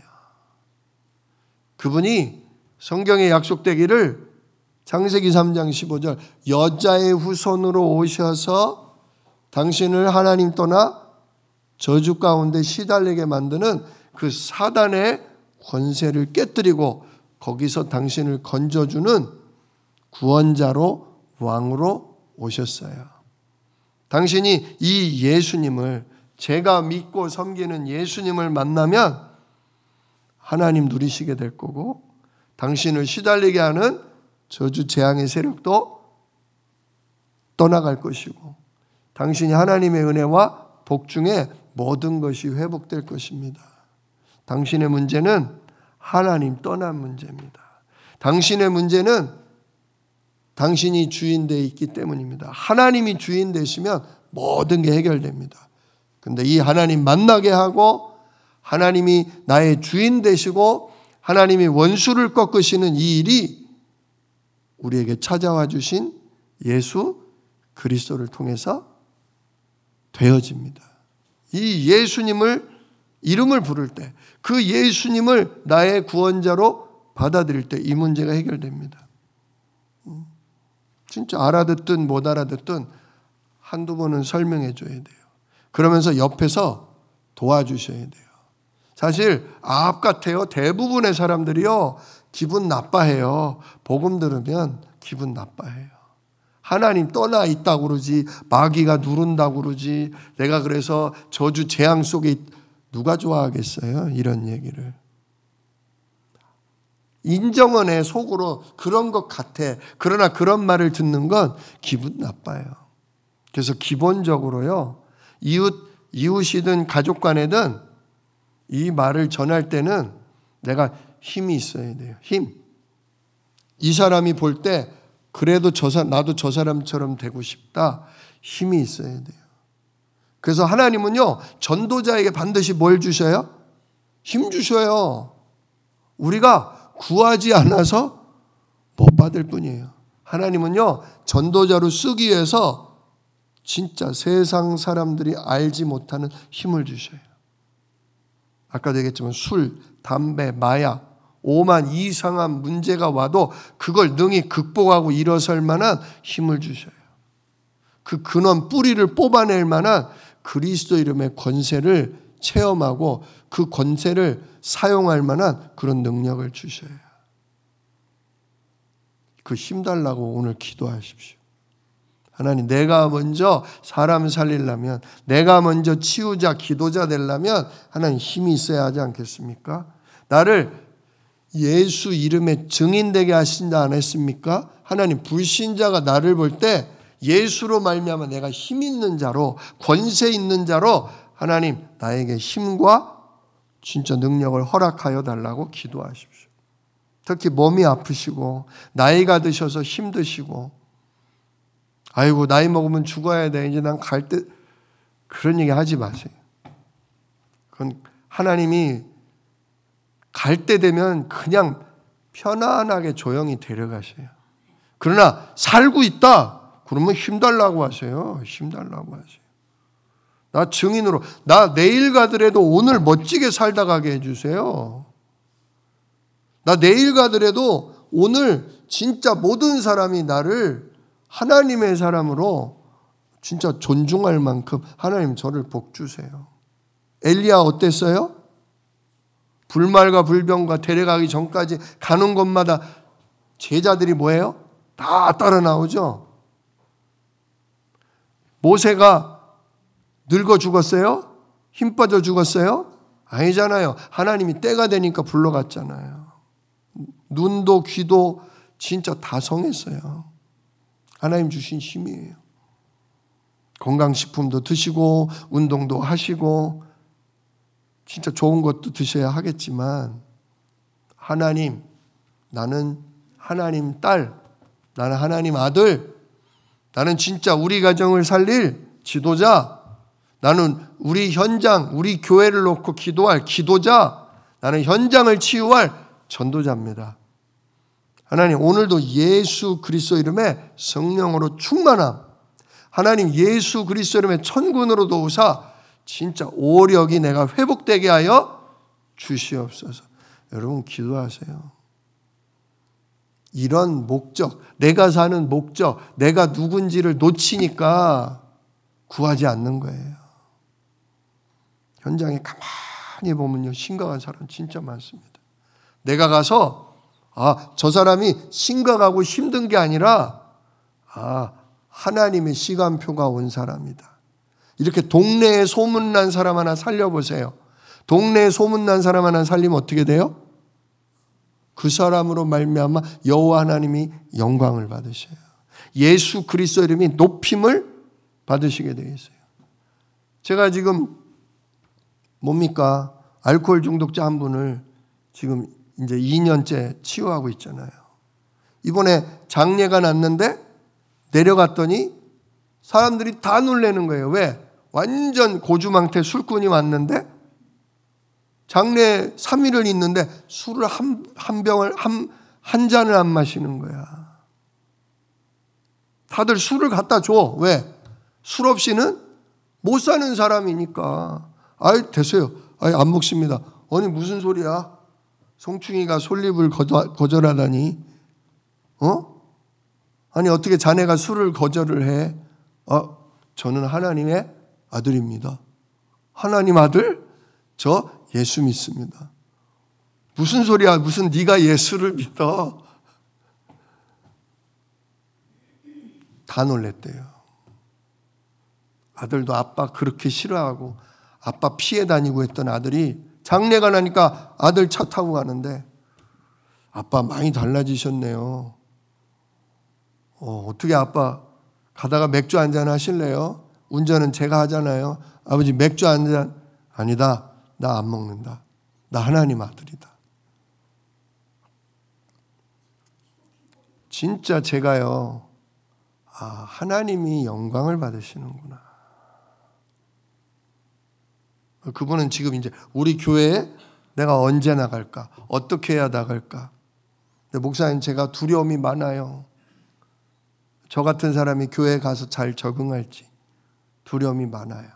S1: 그분이 성경에 약속되기를 창세기 삼 장 십오 절 여자의 후손으로 오셔서 당신을 하나님 떠나 저주 가운데 시달리게 만드는 그 사단의 권세를 깨뜨리고 거기서 당신을 건져주는 구원자로 왕으로 오셨어요. 당신이 이 예수님을 제가 믿고 섬기는 예수님을 만나면 하나님 누리시게 될 거고 당신을 시달리게 하는 저주 재앙의 세력도 떠나갈 것이고 당신이 하나님의 은혜와 복 중에 모든 것이 회복될 것입니다. 당신의 문제는 하나님 떠난 문제입니다. 당신의 문제는 당신이 주인 되어 있기 때문입니다. 하나님이 주인 되시면 모든 게 해결됩니다. 근데 이 하나님 만나게 하고 하나님이 나의 주인 되시고 하나님이 원수를 꺾으시는 이 일이 우리에게 찾아와 주신 예수 그리스도를 통해서 되어집니다. 이 예수님을 이름을 부를 때 그 예수님을 나의 구원자로 받아들일 때 이 문제가 해결됩니다. 진짜 알아듣든 못 알아듣든 한두 번은 설명해 줘야 돼요. 그러면서 옆에서 도와주셔야 돼요. 사실 앞 같아요. 대부분의 사람들이요. 기분 나빠해요. 복음 들으면 기분 나빠해요. 하나님 떠나 있다고 그러지 마귀가 누른다고 그러지 내가 그래서 저주 재앙 속에 있... 누가 좋아하겠어요? 이런 얘기를. 인정은 해 속으로 그런 것 같아. 그러나 그런 말을 듣는 건 기분 나빠요. 그래서 기본적으로요. 이웃, 이웃이든 가족 간에든 이 말을 전할 때는 내가 힘이 있어야 돼요. 힘. 이 사람이 볼 때 그래도 저 사, 나도 저 사람처럼 되고 싶다. 힘이 있어야 돼요. 그래서 하나님은요. 전도자에게 반드시 뭘 주셔요? 힘 주셔요. 우리가 구하지 않아서 못 받을 뿐이에요. 하나님은요. 전도자로 쓰기 위해서 진짜 세상 사람들이 알지 못하는 힘을 주셔요. 아까도 얘기했지만 술, 담배, 마약, 오만 이상한 문제가 와도 그걸 능히 극복하고 일어설 만한 힘을 주셔요. 그 근원 뿌리를 뽑아낼 만한 그리스도 이름의 권세를 체험하고 그 권세를 사용할 만한 그런 능력을 주셔요. 그 힘 달라고 오늘 기도하십시오. 하나님, 내가 먼저 사람 살리려면, 내가 먼저 치유자, 기도자 되려면 하나님 힘이 있어야 하지 않겠습니까? 나를 예수 이름의 증인되게 하신다 안 했습니까? 하나님, 불신자가 나를 볼 때 예수로 말미암아 내가 힘 있는 자로, 권세 있는 자로 하나님 나에게 힘과 진짜 능력을 허락하여 달라고 기도하십시오. 특히 몸이 아프시고 나이가 드셔서 힘드시고 아이고 나이 먹으면 죽어야 돼 이제 난 갈 때 그런 얘기 하지 마세요. 그건 하나님이 갈 때 되면 그냥 편안하게 조용히 데려가셔요. 그러나 살고 있다 그러면 힘달라고 하세요. 힘달라고 하세요. 나 증인으로 나 내일 가더라도 오늘 멋지게 살다 가게 해주세요. 나 내일 가더라도 오늘 진짜 모든 사람이 나를 하나님의 사람으로 진짜 존중할 만큼 하나님 저를 복 주세요. 엘리야 어땠어요? 불말과 불병과 데려가기 전까지 가는 곳마다 제자들이 뭐예요? 다 따라 나오죠. 모세가 늙어 죽었어요? 힘 빠져 죽었어요? 아니잖아요. 하나님이 때가 되니까 불러갔잖아요. 눈도 귀도 진짜 다 성했어요. 하나님 주신 힘이에요. 건강식품도 드시고 운동도 하시고 진짜 좋은 것도 드셔야 하겠지만 하나님, 나는 하나님 딸, 나는 하나님 아들, 나는 진짜 우리 가정을 살릴 지도자, 나는 우리 현장, 우리 교회를 놓고 기도할 기도자, 나는 현장을 치유할 전도자입니다. 하나님, 오늘도 예수 그리스도 이름에 성령으로 충만함, 하나님 예수 그리스도 이름에 천군으로도 오사 진짜 오력이 내가 회복되게 하여 주시옵소서. 여러분 기도하세요. 이런 목적, 내가 사는 목적, 내가 누군지를 놓치니까 구하지 않는 거예요. 현장에 가만히 보면요, 심각한 사람 진짜 많습니다. 내가 가서 아, 저 사람이 심각하고 힘든 게 아니라 아, 하나님의 시간표가 온 사람이다. 이렇게 동네에 소문난 사람 하나 살려보세요. 동네에 소문난 사람 하나 살리면 어떻게 돼요? 그 사람으로 말미암아 여호와 하나님이 영광을 받으셔요. 예수 그리스도 이름이 높임을 받으시게 되어 있어요. 제가 지금 뭡니까? 알코올 중독자 한 분을 지금 이제 이 년째 치유하고 있잖아요. 이번에 장례가 났는데 내려갔더니 사람들이 다 놀라는 거예요. 왜? 완전 고주망태 술꾼이 왔는데 장례 삼 일을 있는데 술을 한, 한 병을 한, 한 잔을 안 마시는 거야. 다들 술을 갖다 줘. 왜? 술 없이는 못 사는 사람이니까. 아이 됐어요. 아이 안 먹습니다. 아니 무슨 소리야? 송충이가 솔잎을 거절하다니. 어? 아니 어떻게 자네가 술을 거절을 해? 어, 저는 하나님의 아들입니다. 하나님 아들? 저 예수 믿습니다. 무슨 소리야? 무슨 네가 예수를 믿어? 다 놀랬대요. 아들도 아빠 그렇게 싫어하고 아빠 피해 다니고 했던 아들이 장례가 나니까 아들 차 타고 가는데 아빠 많이 달라지셨네요. 어, 어떻게 아빠 가다가 맥주 한잔 하실래요? 운전은 제가 하잖아요. 아버지 맥주 한잔 아니다. 나 안 먹는다. 나 하나님 아들이다. 진짜 제가요. 아, 하나님이 영광을 받으시는구나. 그분은 지금 이제 우리 교회에 내가 언제 나갈까? 어떻게 해야 나갈까? 근데 목사님 제가 두려움이 많아요. 저 같은 사람이 교회에 가서 잘 적응할지 두려움이 많아요.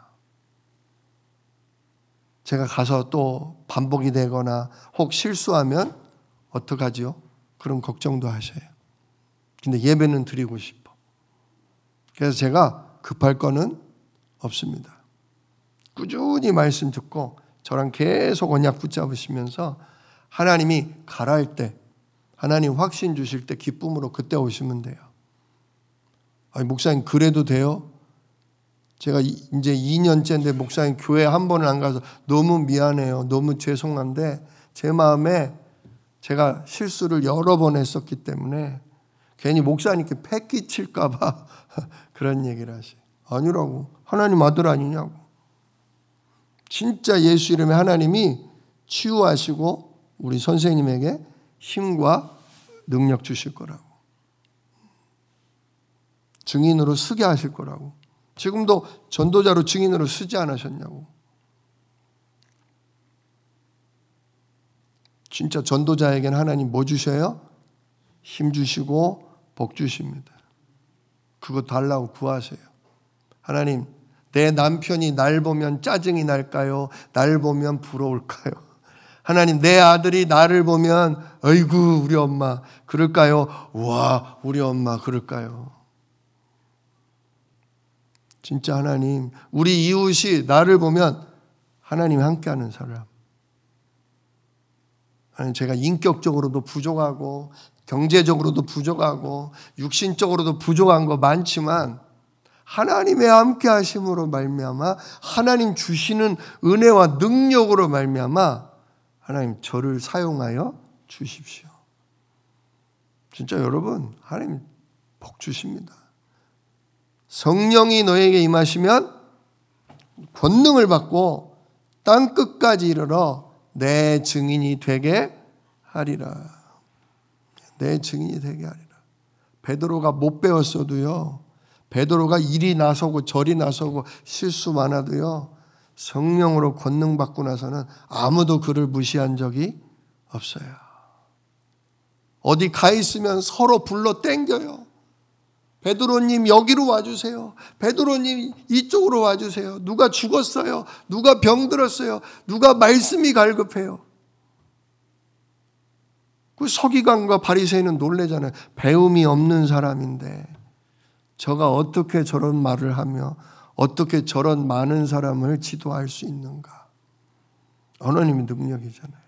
S1: 제가 가서 또 반복이 되거나 혹 실수하면 어떡하지요? 그런 걱정도 하셔요. 근데 예배는 드리고 싶어. 그래서 제가 급할 거는 없습니다. 꾸준히 말씀 듣고 저랑 계속 언약 붙잡으시면서 하나님이 가라할 때, 하나님 확신 주실 때 기쁨으로 그때 오시면 돼요. 아니, 목사님 그래도 돼요? 제가 이제 이 년째인데 목사님 교회 한 번을 안 가서 너무 미안해요. 너무 죄송한데 제 마음에 제가 실수를 여러 번 했었기 때문에 괜히 목사님께 패 끼칠까 봐 그런 얘기를 하세요. 아니라고. 하나님 아들 아니냐고. 진짜 예수 이름에 하나님이 치유하시고 우리 선생님에게 힘과 능력 주실 거라고. 증인으로 쓰게 하실 거라고. 지금도 전도자로 증인으로 쓰지 않으셨냐고. 진짜 전도자에게는 하나님 뭐 주셔요? 힘 주시고 복 주십니다. 그거 달라고 구하세요. 하나님, 내 남편이 날 보면 짜증이 날까요? 날 보면 부러울까요? 하나님, 내 아들이 나를 보면 어이구 우리 엄마 그럴까요? 와 우리 엄마 그럴까요? 진짜 하나님, 우리 이웃이 나를 보면 하나님이 함께하는 사람. 하나님, 제가 인격적으로도 부족하고 경제적으로도 부족하고 육신적으로도 부족한 거 많지만 하나님의 함께 하심으로 말미암아 하나님 주시는 은혜와 능력으로 말미암아 하나님 저를 사용하여 주십시오. 진짜 여러분 하나님 복 주십니다. 성령이 너에게 임하시면 권능을 받고 땅 끝까지 이르러 내 증인이 되게 하리라. 내 증인이 되게 하리라. 베드로가 못 배웠어도요, 베드로가 일이 나서고 저리 나서고 실수 많아도요, 성령으로 권능 받고 나서는 아무도 그를 무시한 적이 없어요. 어디 가 있으면 서로 불러 땡겨요. 베드로님 여기로 와주세요. 베드로님 이쪽으로 와주세요. 누가 죽었어요. 누가 병들었어요. 누가 말씀이 갈급해요. 그 서기관과 바리새인은 놀래잖아요. 배움이 없는 사람인데 저가 어떻게 저런 말을 하며 어떻게 저런 많은 사람을 지도할 수 있는가. 하나님의 능력이잖아요.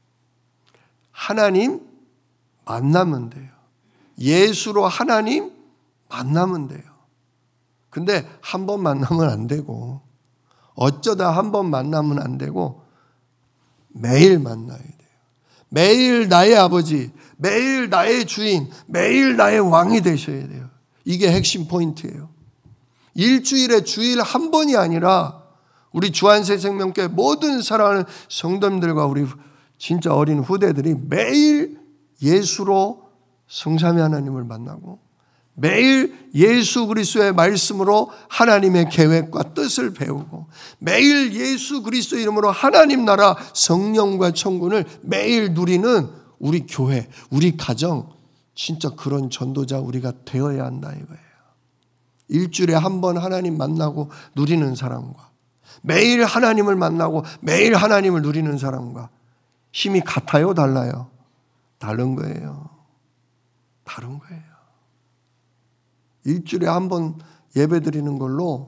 S1: 하나님 만나면 돼요. 예수로 하나님 만나면 돼요. 근데 한 번 만나면 안 되고 어쩌다 한 번 만나면 안 되고 매일 만나야 돼요. 매일 나의 아버지, 매일 나의 주인, 매일 나의 왕이 되셔야 돼요. 이게 핵심 포인트예요. 일주일에 주일 한 번이 아니라 우리 주안새 생명교회 모든 사랑하는 성도님들과 우리 진짜 어린 후대들이 매일 예수로 성삼위 하나님을 만나고 매일 예수 그리스도의 말씀으로 하나님의 계획과 뜻을 배우고 매일 예수 그리스도 이름으로 하나님 나라 성령과 천군을 매일 누리는 우리 교회, 우리 가정, 진짜 그런 전도자 우리가 되어야 한다 이거예요. 일주일에 한 번 하나님 만나고 누리는 사람과 매일 하나님을 만나고 매일 하나님을 누리는 사람과 힘이 같아요? 달라요? 다른 거예요. 다른 거예요. 일주일에 한 번 예배 드리는 걸로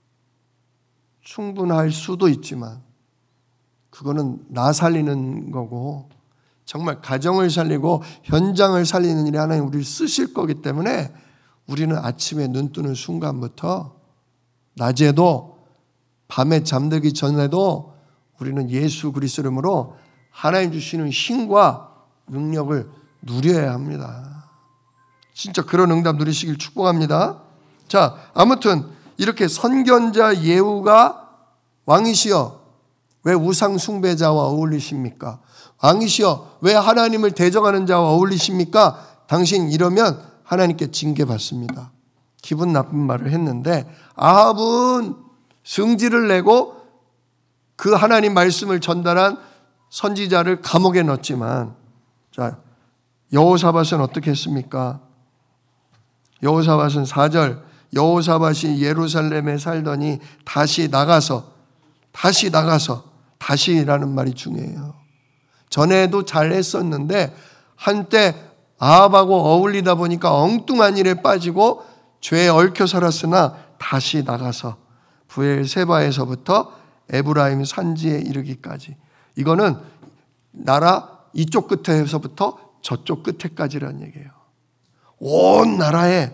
S1: 충분할 수도 있지만 그거는 나 살리는 거고 정말 가정을 살리고 현장을 살리는 일에 하나님 우리를 쓰실 거기 때문에 우리는 아침에 눈 뜨는 순간부터 낮에도 밤에 잠들기 전에도 우리는 예수 그리스도 이름으로 하나님 주시는 힘과 능력을 누려야 합니다. 진짜 그런 응답 누리시길 축복합니다. 자, 아무튼 이렇게 선견자 예후가 왕이시여 왜 우상 숭배자와 어울리십니까? 왕이시여 왜 하나님을 대적하는 자와 어울리십니까? 당신 이러면 하나님께 징계받습니다. 기분 나쁜 말을 했는데 아합은 승질을 내고 그 하나님 말씀을 전달한 선지자를 감옥에 넣었지만 자, 여호사밧은 어떻게 했습니까? 여호사밧은 사 절 여호사밧이 예루살렘에 살더니 다시 나가서 다시 나가서 다시라는 말이 중요해요. 전에도 잘했었는데 한때 아합하고 어울리다 보니까 엉뚱한 일에 빠지고 죄에 얽혀 살았으나 다시 나가서 부엘세바에서부터 에브라임 산지에 이르기까지 이거는 나라 이쪽 끝에서부터 저쪽 끝에까지라는 얘기예요. 온 나라에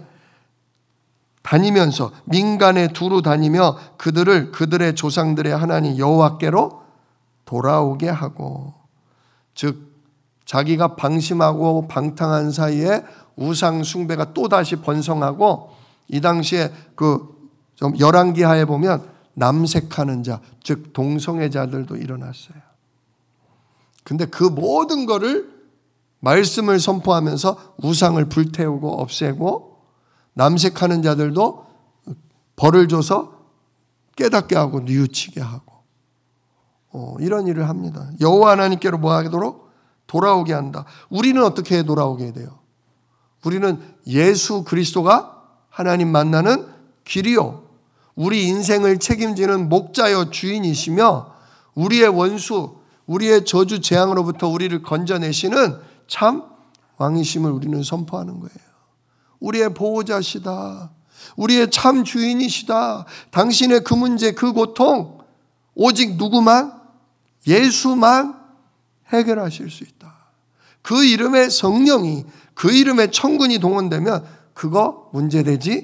S1: 다니면서 민간에 두루 다니며 그들을 그들의 조상들의 하나님 여호와께로 돌아오게 하고 즉 자기가 방심하고 방탕한 사이에 우상 숭배가 또다시 번성하고 이 당시에 그 좀 열왕기하에 보면 남색하는 자 즉 동성애자들도 일어났어요. 근데 그 모든 거를 말씀을 선포하면서 우상을 불태우고 없애고 남색하는 자들도 벌을 줘서 깨닫게 하고 뉘우치게 하고 어, 이런 일을 합니다. 여호와 하나님께로 뭐 하도록? 돌아오게 한다. 우리는 어떻게 돌아오게 돼요? 우리는 예수 그리스도가 하나님 만나는 길이요. 우리 인생을 책임지는 목자여 주인이시며 우리의 원수, 우리의 저주 재앙으로부터 우리를 건져내시는 참 왕이심을 우리는 선포하는 거예요. 우리의 보호자시다. 우리의 참 주인이시다. 당신의 그 문제, 그 고통 오직 누구만? 예수만 해결하실 수 있다. 그 이름의 성령이 그 이름의 천군이 동원되면 그거 문제되지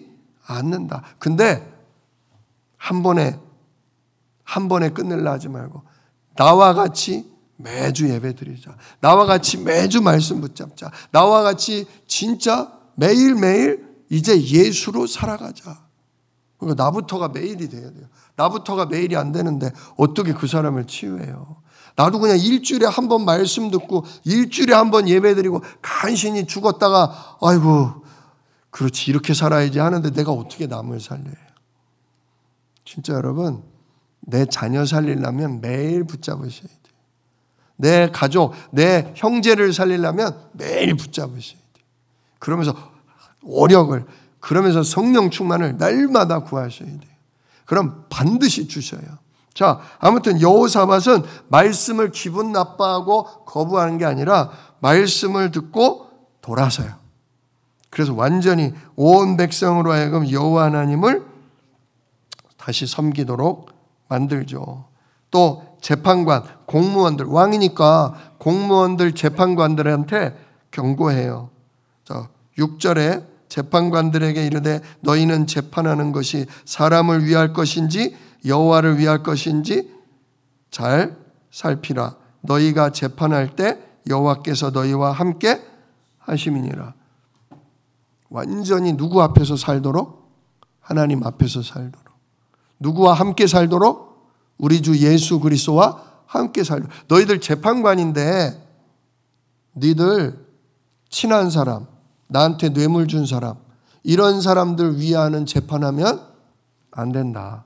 S1: 않는다. 근데 한 번에 한 번에 끝낼라 하지 말고 나와 같이 매주 예배 드리자. 나와 같이 매주 말씀 붙잡자. 나와 같이 진짜 매일매일 이제 예수로 살아가자. 그러니까 나부터가 매일이 돼야 돼요. 나부터가 매일이 안 되는데 어떻게 그 사람을 치유해요? 나도 그냥 일주일에 한 번 말씀 듣고 일주일에 한 번 예배 드리고 간신히 죽었다가 아이고 그렇지 이렇게 살아야지 하는데 내가 어떻게 남을 살려요? 진짜 여러분 내 자녀 살리려면 매일 붙잡으셔야 돼요. 내 가족, 내 형제를 살리려면 매일 붙잡으셔야 돼요. 그러면서 오력을, 그러면서 성령 충만을 날마다 구하셔야 돼요. 그럼 반드시 주셔요. 자, 아무튼 여호사밧은 말씀을 기분 나빠하고 거부하는 게 아니라 말씀을 듣고 돌아서요. 그래서 완전히 온 백성으로 하여금 여호와 하나님을 다시 섬기도록 만들죠. 또 재판관, 공무원들, 왕이니까 공무원들, 재판관들한테 경고해요. 자, 육 절에 재판관들에게 이르되 너희는 재판하는 것이 사람을 위할 것인지 여호와를 위할 것인지 잘 살피라. 너희가 재판할 때 여호와께서 너희와 함께 하심이니라. 완전히 누구 앞에서 살도록? 하나님 앞에서 살도록. 누구와 함께 살도록? 우리 주 예수 그리스도와 함께 살도록. 너희들 재판관인데 너희들 친한 사람, 나한테 뇌물 준 사람, 이런 사람들 위하는 재판하면 안 된다.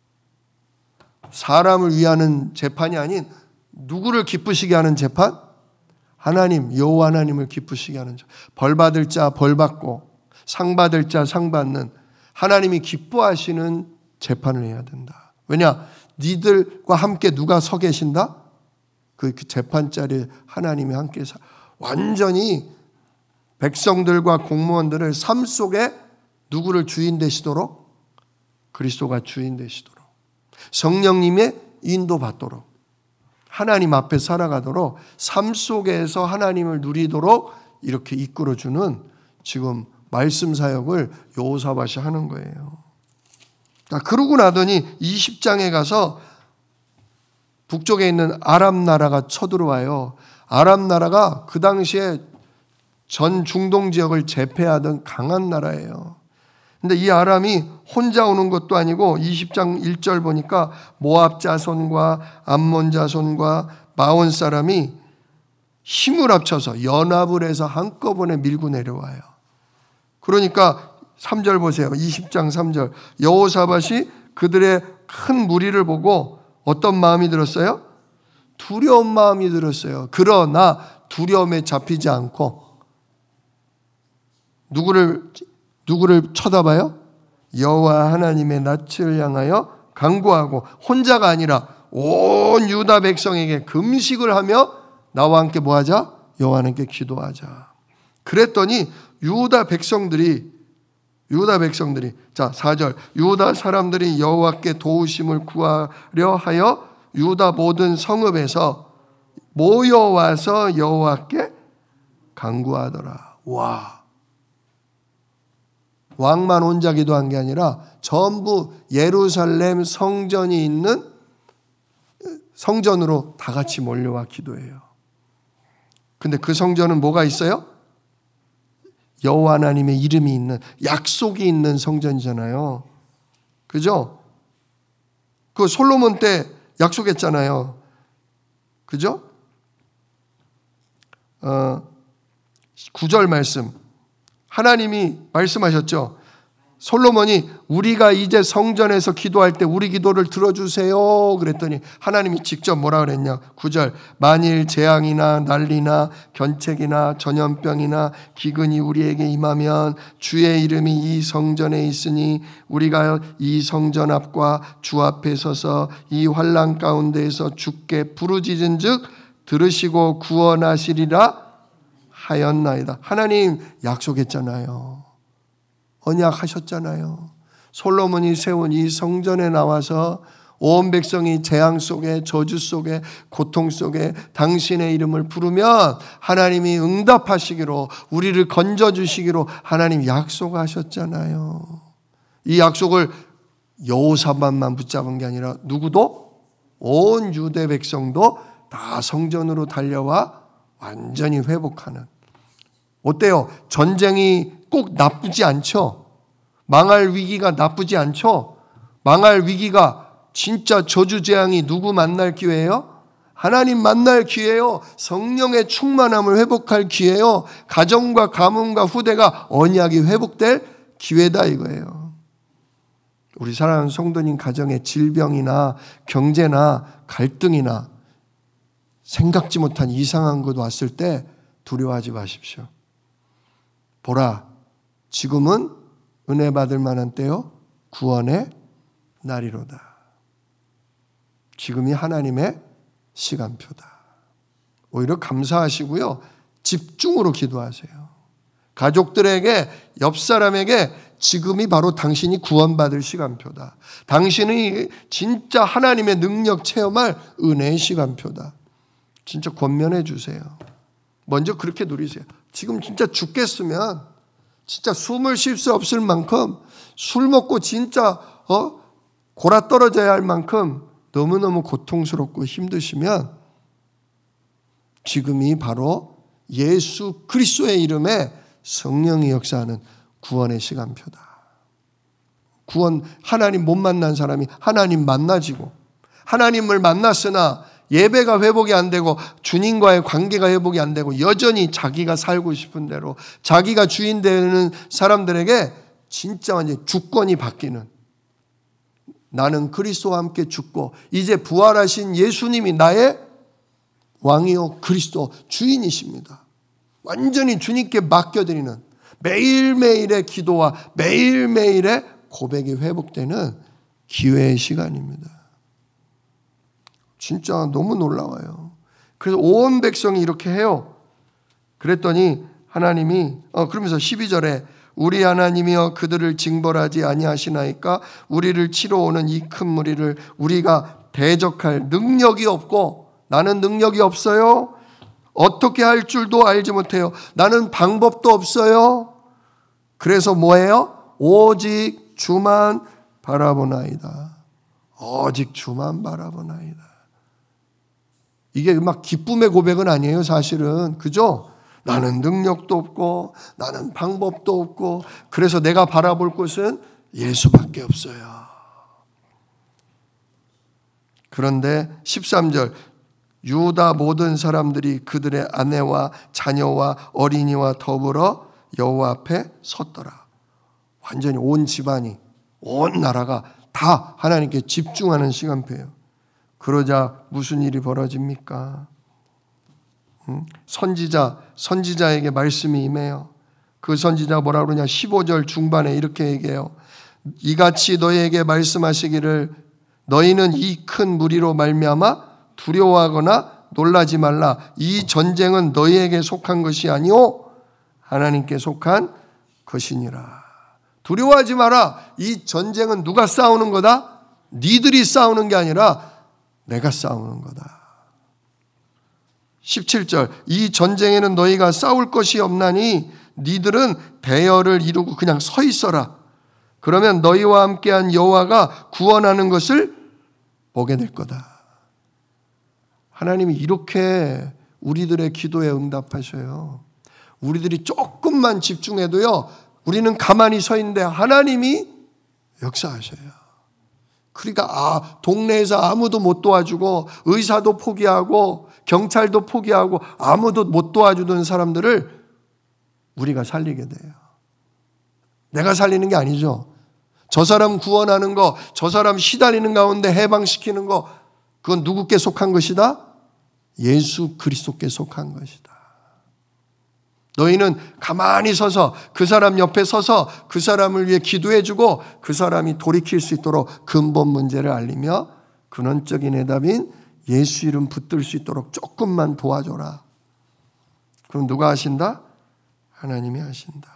S1: 사람을 위하는 재판이 아닌 누구를 기쁘시게 하는 재판? 하나님, 여호와 하나님을 기쁘시게 하는 재판. 벌 받을 자 벌 받고 상 받을 자 상 받는 하나님이 기뻐하시는 재판을 해야 된다. 왜냐? 니들과 함께 누가 서 계신다? 그 재판 자리에 하나님이 함께 사. 완전히 백성들과 공무원들을 삶 속에 누구를 주인 되시도록? 그리스도가 주인 되시도록. 성령님의 인도받도록. 하나님 앞에 살아가도록 삶 속에서 하나님을 누리도록 이렇게 이끌어주는 지금 말씀 사역을 여호사밧이 하는 거예요. 그러고 나더니 이십 장에 가서 북쪽에 있는 아람 나라가 쳐들어와요. 아람 나라가 그 당시에 전 중동 지역을 제패하던 강한 나라예요. 근데 이 아람이 혼자 오는 것도 아니고 이십 장 일 절 보니까 모압 자손과 암몬 자손과 마온 사람이 힘을 합쳐서 연합을 해서 한꺼번에 밀고 내려와요. 그러니까 삼 절 보세요. 이십 장 삼 절. 여호사밧이 그들의 큰 무리를 보고 어떤 마음이 들었어요? 두려운 마음이 들었어요. 그러나 두려움에 잡히지 않고 누구를 누구를 쳐다봐요? 여호와 하나님의 낯을 향하여 간구하고 혼자가 아니라 온 유다 백성에게 금식을 하며 나와 함께 뭐하자? 여호와 하나님께 기도하자. 그랬더니 유다 백성들이 유다 백성들이 자 사 절 유다 사람들이 여호와께 도우심을 구하려 하여 유다 모든 성읍에서 모여와서 여호와께 간구하더라. 와, 왕만 혼자 기도한 게 아니라 전부 예루살렘 성전이 있는 성전으로 다 같이 몰려와 기도해요. 근데 그 성전은 뭐가 있어요? 여호와 하나님의 이름이 있는 약속이 있는 성전이잖아요. 그죠? 그 솔로몬 때 약속했잖아요. 그죠? 어, 구 절 말씀. 하나님이 말씀하셨죠. 솔로몬이 우리가 이제 성전에서 기도할 때 우리 기도를 들어주세요. 그랬더니 하나님이 직접 뭐라 그랬냐. 구 절 만일 재앙이나 난리나 견책이나 전염병이나 기근이 우리에게 임하면 주의 이름이 이 성전에 있으니 우리가 이 성전 앞과 주 앞에 서서 이 환난 가운데에서 주께 부르짖은 즉 들으시고 구원하시리라 하였나이다. 하나님 약속했잖아요. 언약하셨잖아요. 솔로몬이 세운 이 성전에 나와서 온 백성이 재앙 속에 저주 속에 고통 속에 당신의 이름을 부르면 하나님이 응답하시기로 우리를 건져주시기로 하나님 약속하셨잖아요. 이 약속을 여호사밧만 붙잡은 게 아니라 누구도 온 유대 백성도 다 성전으로 달려와 완전히 회복하는. 어때요? 전쟁이 꼭 나쁘지 않죠? 망할 위기가 나쁘지 않죠? 망할 위기가 진짜 저주재앙이 누구 만날 기회예요? 하나님 만날 기회예요. 성령의 충만함을 회복할 기회예요. 가정과 가문과 후대가 언약이 회복될 기회다 이거예요. 우리 사랑하는 성도님 가정에 질병이나 경제나 갈등이나 생각지 못한 이상한 것 왔을 때 두려워하지 마십시오. 보라, 지금은 은혜 받을 만한 때요, 구원의 날이로다. 지금이 하나님의 시간표다. 오히려 감사하시고요, 집중으로 기도하세요. 가족들에게, 옆 사람에게 지금이 바로 당신이 구원받을 시간표다. 당신이 진짜 하나님의 능력 체험할 은혜의 시간표다. 진짜 권면해 주세요. 먼저 그렇게 누리세요. 지금 진짜 죽겠으면, 진짜 숨을 쉴 수 없을 만큼, 술 먹고 진짜 어? 골아 떨어져야 할 만큼 너무너무 고통스럽고 힘드시면 지금이 바로 예수 그리스도의 이름에 성령이 역사하는 구원의 시간표다. 구원, 하나님 못 만난 사람이 하나님 만나지고, 하나님을 만났으나 예배가 회복이 안 되고 주님과의 관계가 회복이 안 되고 여전히 자기가 살고 싶은 대로 자기가 주인 되는 사람들에게 진짜 완전히 주권이 바뀌는, 나는 그리스도와 함께 죽고 이제 부활하신 예수님이 나의 왕이요 그리스도 주인이십니다. 완전히 주님께 맡겨드리는 매일매일의 기도와 매일매일의 고백이 회복되는 기회의 시간입니다. 진짜 너무 놀라워요. 그래서 온 백성이 이렇게 해요. 그랬더니 하나님이 어 그러면서 십이 절에 우리 하나님이여 그들을 징벌하지 아니하시나이까? 우리를 치러 오는 이 큰 무리를 우리가 대적할 능력이 없고, 나는 능력이 없어요. 어떻게 할 줄도 알지 못해요. 나는 방법도 없어요. 그래서 뭐예요? 오직 주만 바라보나이다. 오직 주만 바라보나이다. 이게 막 기쁨의 고백은 아니에요, 사실은. 그죠? 나는 능력도 없고 나는 방법도 없고 그래서 내가 바라볼 곳은 예수밖에 없어요. 그런데 십삼 절 유다 모든 사람들이 그들의 아내와 자녀와 어린이와 더불어 여호와 앞에 섰더라. 완전히 온 집안이, 온 나라가 다 하나님께 집중하는 시간표예요. 그러자 무슨 일이 벌어집니까? 선지자, 선지자에게 말씀이 임해요. 그 선지자가 뭐라고 그러냐, 십오 절 중반에 이렇게 얘기해요. 이같이 너희에게 말씀하시기를 너희는 이 큰 무리로 말미암아 두려워하거나 놀라지 말라. 이 전쟁은 너희에게 속한 것이 아니오 하나님께 속한 것이니라. 두려워하지 마라. 이 전쟁은 누가 싸우는 거다? 니들이 싸우는 게 아니라 내가 싸우는 거다. 십칠 절 이 전쟁에는 너희가 싸울 것이 없나니 니들은 대열을 이루고 그냥 서 있어라. 그러면 너희와 함께한 여호와가 구원하는 것을 보게 될 거다. 하나님이 이렇게 우리들의 기도에 응답하셔요. 우리들이 조금만 집중해도요, 우리는 가만히 서 있는데 하나님이 역사하셔요. 그러니까 아, 동네에서 아무도 못 도와주고 의사도 포기하고 경찰도 포기하고 아무도 못 도와주던 사람들을 우리가 살리게 돼요. 내가 살리는 게 아니죠. 저 사람 구원하는 거, 저 사람 시달리는 가운데 해방시키는 거, 그건 누구께 속한 것이다? 예수 그리스도께 속한 것이다. 너희는 가만히 서서 그 사람 옆에 서서 그 사람을 위해 기도해주고 그 사람이 돌이킬 수 있도록 근본 문제를 알리며 근원적인 해답인 예수 이름 붙들 수 있도록 조금만 도와줘라. 그럼 누가 하신다? 하나님이 하신다.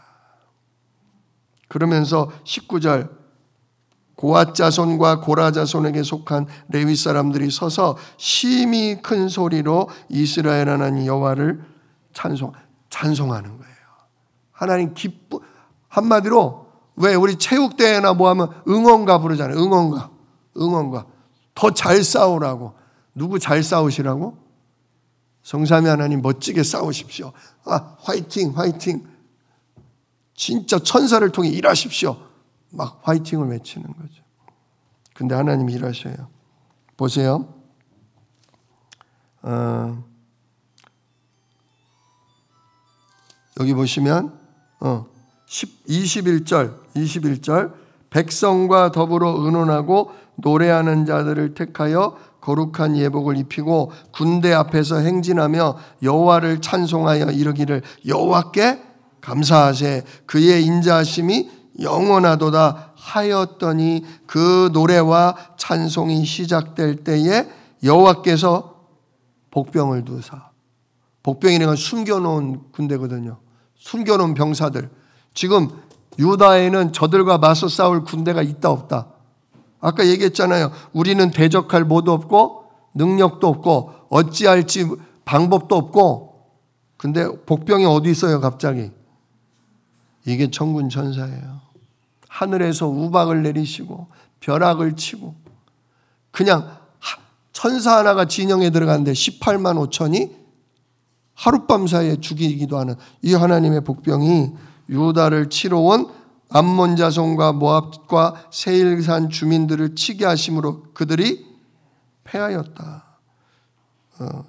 S1: 그러면서 십구 절 고앗 자손과 고라 자손에게 속한 레위 사람들이 서서 심히 큰 소리로 이스라엘 하나님 여호와를 찬송, 찬송하는 거예요. 하나님 기뻐, 한마디로 왜 우리 체육대회나 뭐 하면 응원가 부르잖아요. 응원가. 응원가. 더 잘 싸우라고. 누구 잘 싸우시라고? 성삼위 하나님 멋지게 싸우십시오. 아, 화이팅, 화이팅. 진짜 천사를 통해 일하십시오. 막 화이팅을 외치는 거죠. 근데 하나님이 일하셔요. 보세요. 어, 여기 보시면 어, 이십일 절, 이십일 절 백성과 더불어 의논하고 노래하는 자들을 택하여 거룩한 예복을 입히고 군대 앞에서 행진하며 여호와를 찬송하여 이르기를 여호와께 감사하세 그의 인자하심이 영원하도다 하였더니 그 노래와 찬송이 시작될 때에 여호와께서 복병을 두사. 복병이라는 건 숨겨놓은 군대거든요. 숨겨놓은 병사들. 지금 유다에는 저들과 맞서 싸울 군대가 있다 없다. 아까 얘기했잖아요. 우리는 대적할 모도 없고 능력도 없고 어찌할지 방법도 없고. 근데 복병이 어디 있어요 갑자기? 이게 천군 천사예요. 하늘에서 우박을 내리시고 벼락을 치고 그냥 천사 하나가 진영에 들어갔는데 십팔만 오천이 하룻밤 사이에 죽이기도 하는 이 하나님의 복병이 유다를 치러 온 암몬 자손과 모압과 세일산 주민들을 치게 하심으로 그들이 패하였다. 어.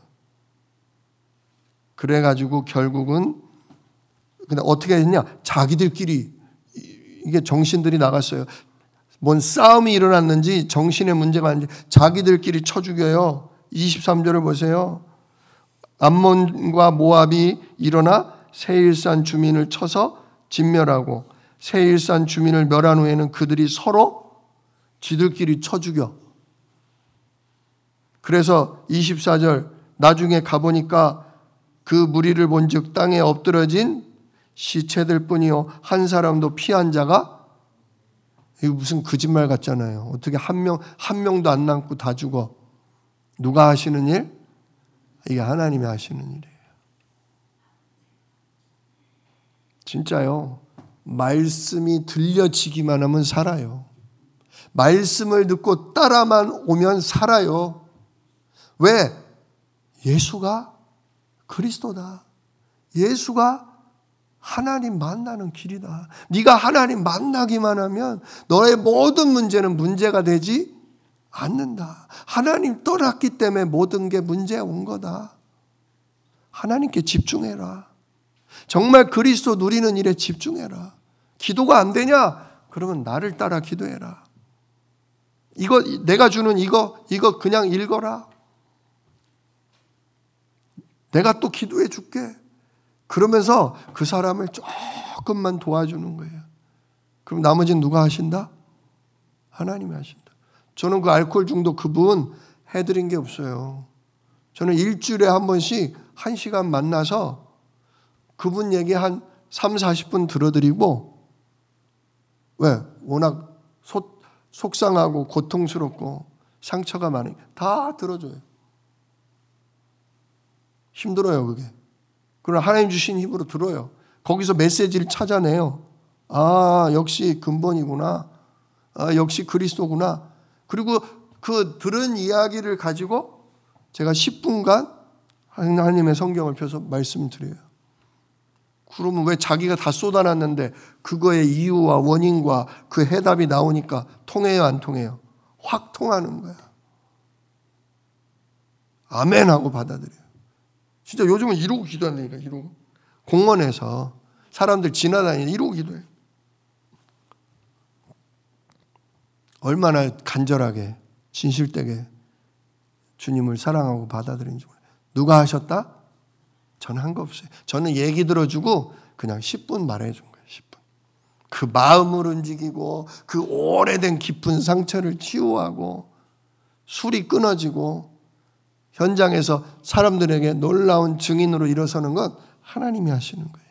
S1: 그래가지고 결국은 근데 어떻게 했냐? 자기들끼리 이게 정신들이 나갔어요. 뭔 싸움이 일어났는지 정신의 문제가 아닌지 자기들끼리 쳐 죽여요. 이십삼 절을 보세요. 암몬과 모압이 일어나 세일산 주민을 쳐서 진멸하고 세일산 주민을 멸한 후에는 그들이 서로 지들끼리 쳐 죽여. 그래서 이십사 절 나중에 가보니까 그 무리를 본즉 땅에 엎드러진 시체들 뿐이요 한 사람도 피한 자가 이거 무슨 거짓말 같잖아요. 어떻게 한 명, 한 명도 안 남고 다 죽어. 누가 하시는 일? 이게 하나님이 하시는 일이에요. 진짜요. 말씀이 들려지기만 하면 살아요. 말씀을 듣고 따라만 오면 살아요. 왜? 예수가 그리스도다. 예수가 하나님 만나는 길이다. 네가 하나님 만나기만 하면 너의 모든 문제는 문제가 되지 않는다. 하나님 떠났기 때문에 모든 게 문제가 온 거다. 하나님께 집중해라. 정말 그리스도 누리는 일에 집중해라. 기도가 안 되냐? 그러면 나를 따라 기도해라. 이거 내가 주는 이거 이거 그냥 읽어라. 내가 또 기도해 줄게. 그러면서 그 사람을 조금만 도와주는 거예요. 그럼 나머지는 누가 하신다? 하나님이 하신다. 저는 그 알코올 중독 그분 해드린 게 없어요. 저는 일주일에 한 번씩 한 시간 만나서 그분 얘기 한 삼, 사십 분 들어드리고 왜? 워낙 속, 속상하고 고통스럽고 상처가 많으니 다 들어줘요. 힘들어요 그게. 그러나 하나님 주신 힘으로 들어요. 거기서 메시지를 찾아내요. 아 역시 근본이구나. 아 역시 그리스도구나. 그리고 그 들은 이야기를 가지고 제가 십 분간 하나님의 성경을 펴서 말씀드려요. 그러면 왜 자기가 다 쏟아놨는데 그거의 이유와 원인과 그 해답이 나오니까 통해요 안 통해요? 확 통하는 거야. 아멘 하고 받아들여요. 진짜 요즘은 이러고 기도한다니까. 이러고 공원에서 사람들 지나다니는 이러고 기도해요. 얼마나 간절하게 진실되게 주님을 사랑하고 받아들이는지 몰라요. 누가 하셨다? 저는 한 거 없어요. 저는 얘기 들어주고 그냥 십 분 말해준 거예요. 십 분. 그 마음을 움직이고 그 오래된 깊은 상처를 치유하고 술이 끊어지고 현장에서 사람들에게 놀라운 증인으로 일어서는 건 하나님이 하시는 거예요.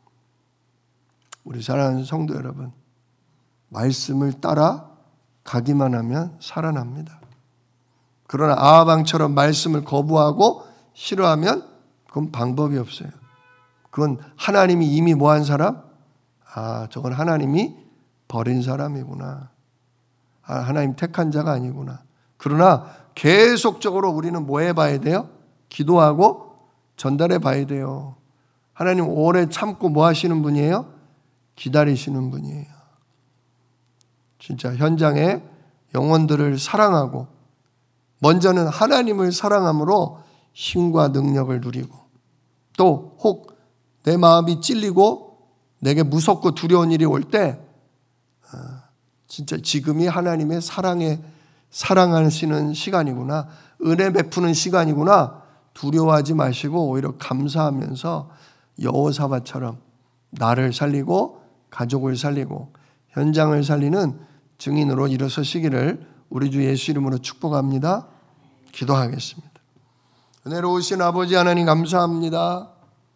S1: 우리 사랑하는 성도 여러분, 말씀을 따라 가기만 하면 살아납니다. 그러나 아하방처럼 말씀을 거부하고 싫어하면 그건 방법이 없어요. 그건 하나님이 이미 뭐 한 사람? 아, 저건 하나님이 버린 사람이구나. 하나님 택한 자가 아니구나. 그러나 계속적으로 우리는 뭐 해봐야 돼요? 기도하고 전달해 봐야 돼요. 하나님 오래 참고 뭐 하시는 분이에요? 기다리시는 분이에요. 진짜 현장에 영혼들을 사랑하고 먼저는 하나님을 사랑함으로 힘과 능력을 누리고 또 혹 내 마음이 찔리고 내게 무섭고 두려운 일이 올 때 진짜 지금이 하나님의 사랑에 사랑하시는 시간이구나. 은혜 베푸는 시간이구나. 두려워하지 마시고 오히려 감사하면서 여호사밧처럼 나를 살리고 가족을 살리고 현장을 살리는 증인으로 일어서시기를 우리 주 예수 이름으로 축복합니다. 기도하겠습니다. 은혜로우신 아버지 하나님 감사합니다.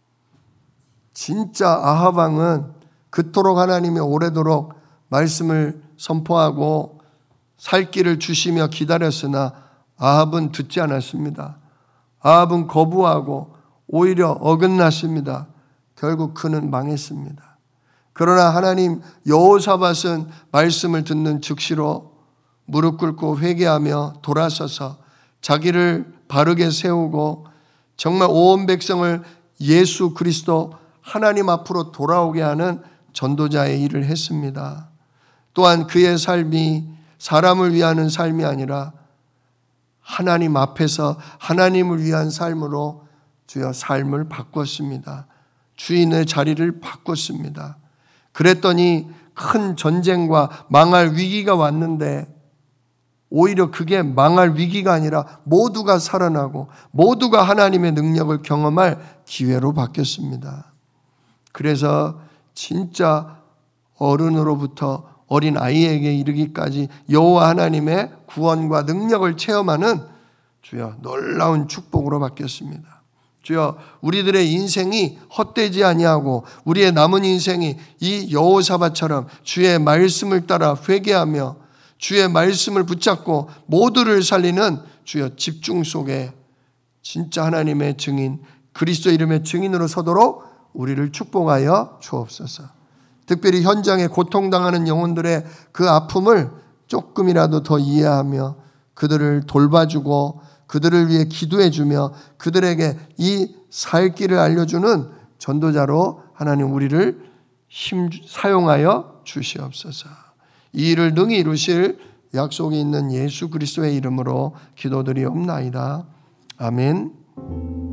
S1: 진짜 아합 왕은 그토록 하나님이 오래도록 말씀을 선포하고 살 길을 주시며 기다렸으나 아합은 듣지 않았습니다. 아합은 거부하고 오히려 어긋났습니다. 결국 그는 망했습니다. 그러나 하나님 여호사밧은 말씀을 듣는 즉시로 무릎 꿇고 회개하며 돌아서서 자기를 바르게 세우고 정말 온 백성을 예수 그리스도 하나님 앞으로 돌아오게 하는 전도자의 일을 했습니다. 또한 그의 삶이 사람을 위하는 삶이 아니라 하나님 앞에서 하나님을 위한 삶으로 주여 삶을 바꿨습니다. 주인의 자리를 바꿨습니다. 그랬더니 큰 전쟁과 망할 위기가 왔는데 오히려 그게 망할 위기가 아니라 모두가 살아나고 모두가 하나님의 능력을 경험할 기회로 바뀌었습니다. 그래서 진짜 어른으로부터 어린 아이에게 이르기까지 여호와 하나님의 구원과 능력을 체험하는 주여 놀라운 축복으로 바뀌었습니다. 주여 우리들의 인생이 헛되지 아니하고 우리의 남은 인생이 이 여호사밧처럼 주의 말씀을 따라 회개하며 주의 말씀을 붙잡고 모두를 살리는 주여 집중 속에 진짜 하나님의 증인 그리스도 이름의 증인으로 서도록 우리를 축복하여 주옵소서. 특별히 현장에 고통당하는 영혼들의 그 아픔을 조금이라도 더 이해하며 그들을 돌봐주고 그들을 위해 기도해주며 그들에게 이 살 길을 알려주는 전도자로 하나님 우리를 힘 사용하여 주시옵소서. 이 일을 능히 이루실 약속이 있는 예수 그리스도의 이름으로 기도드리옵나이다. 아멘.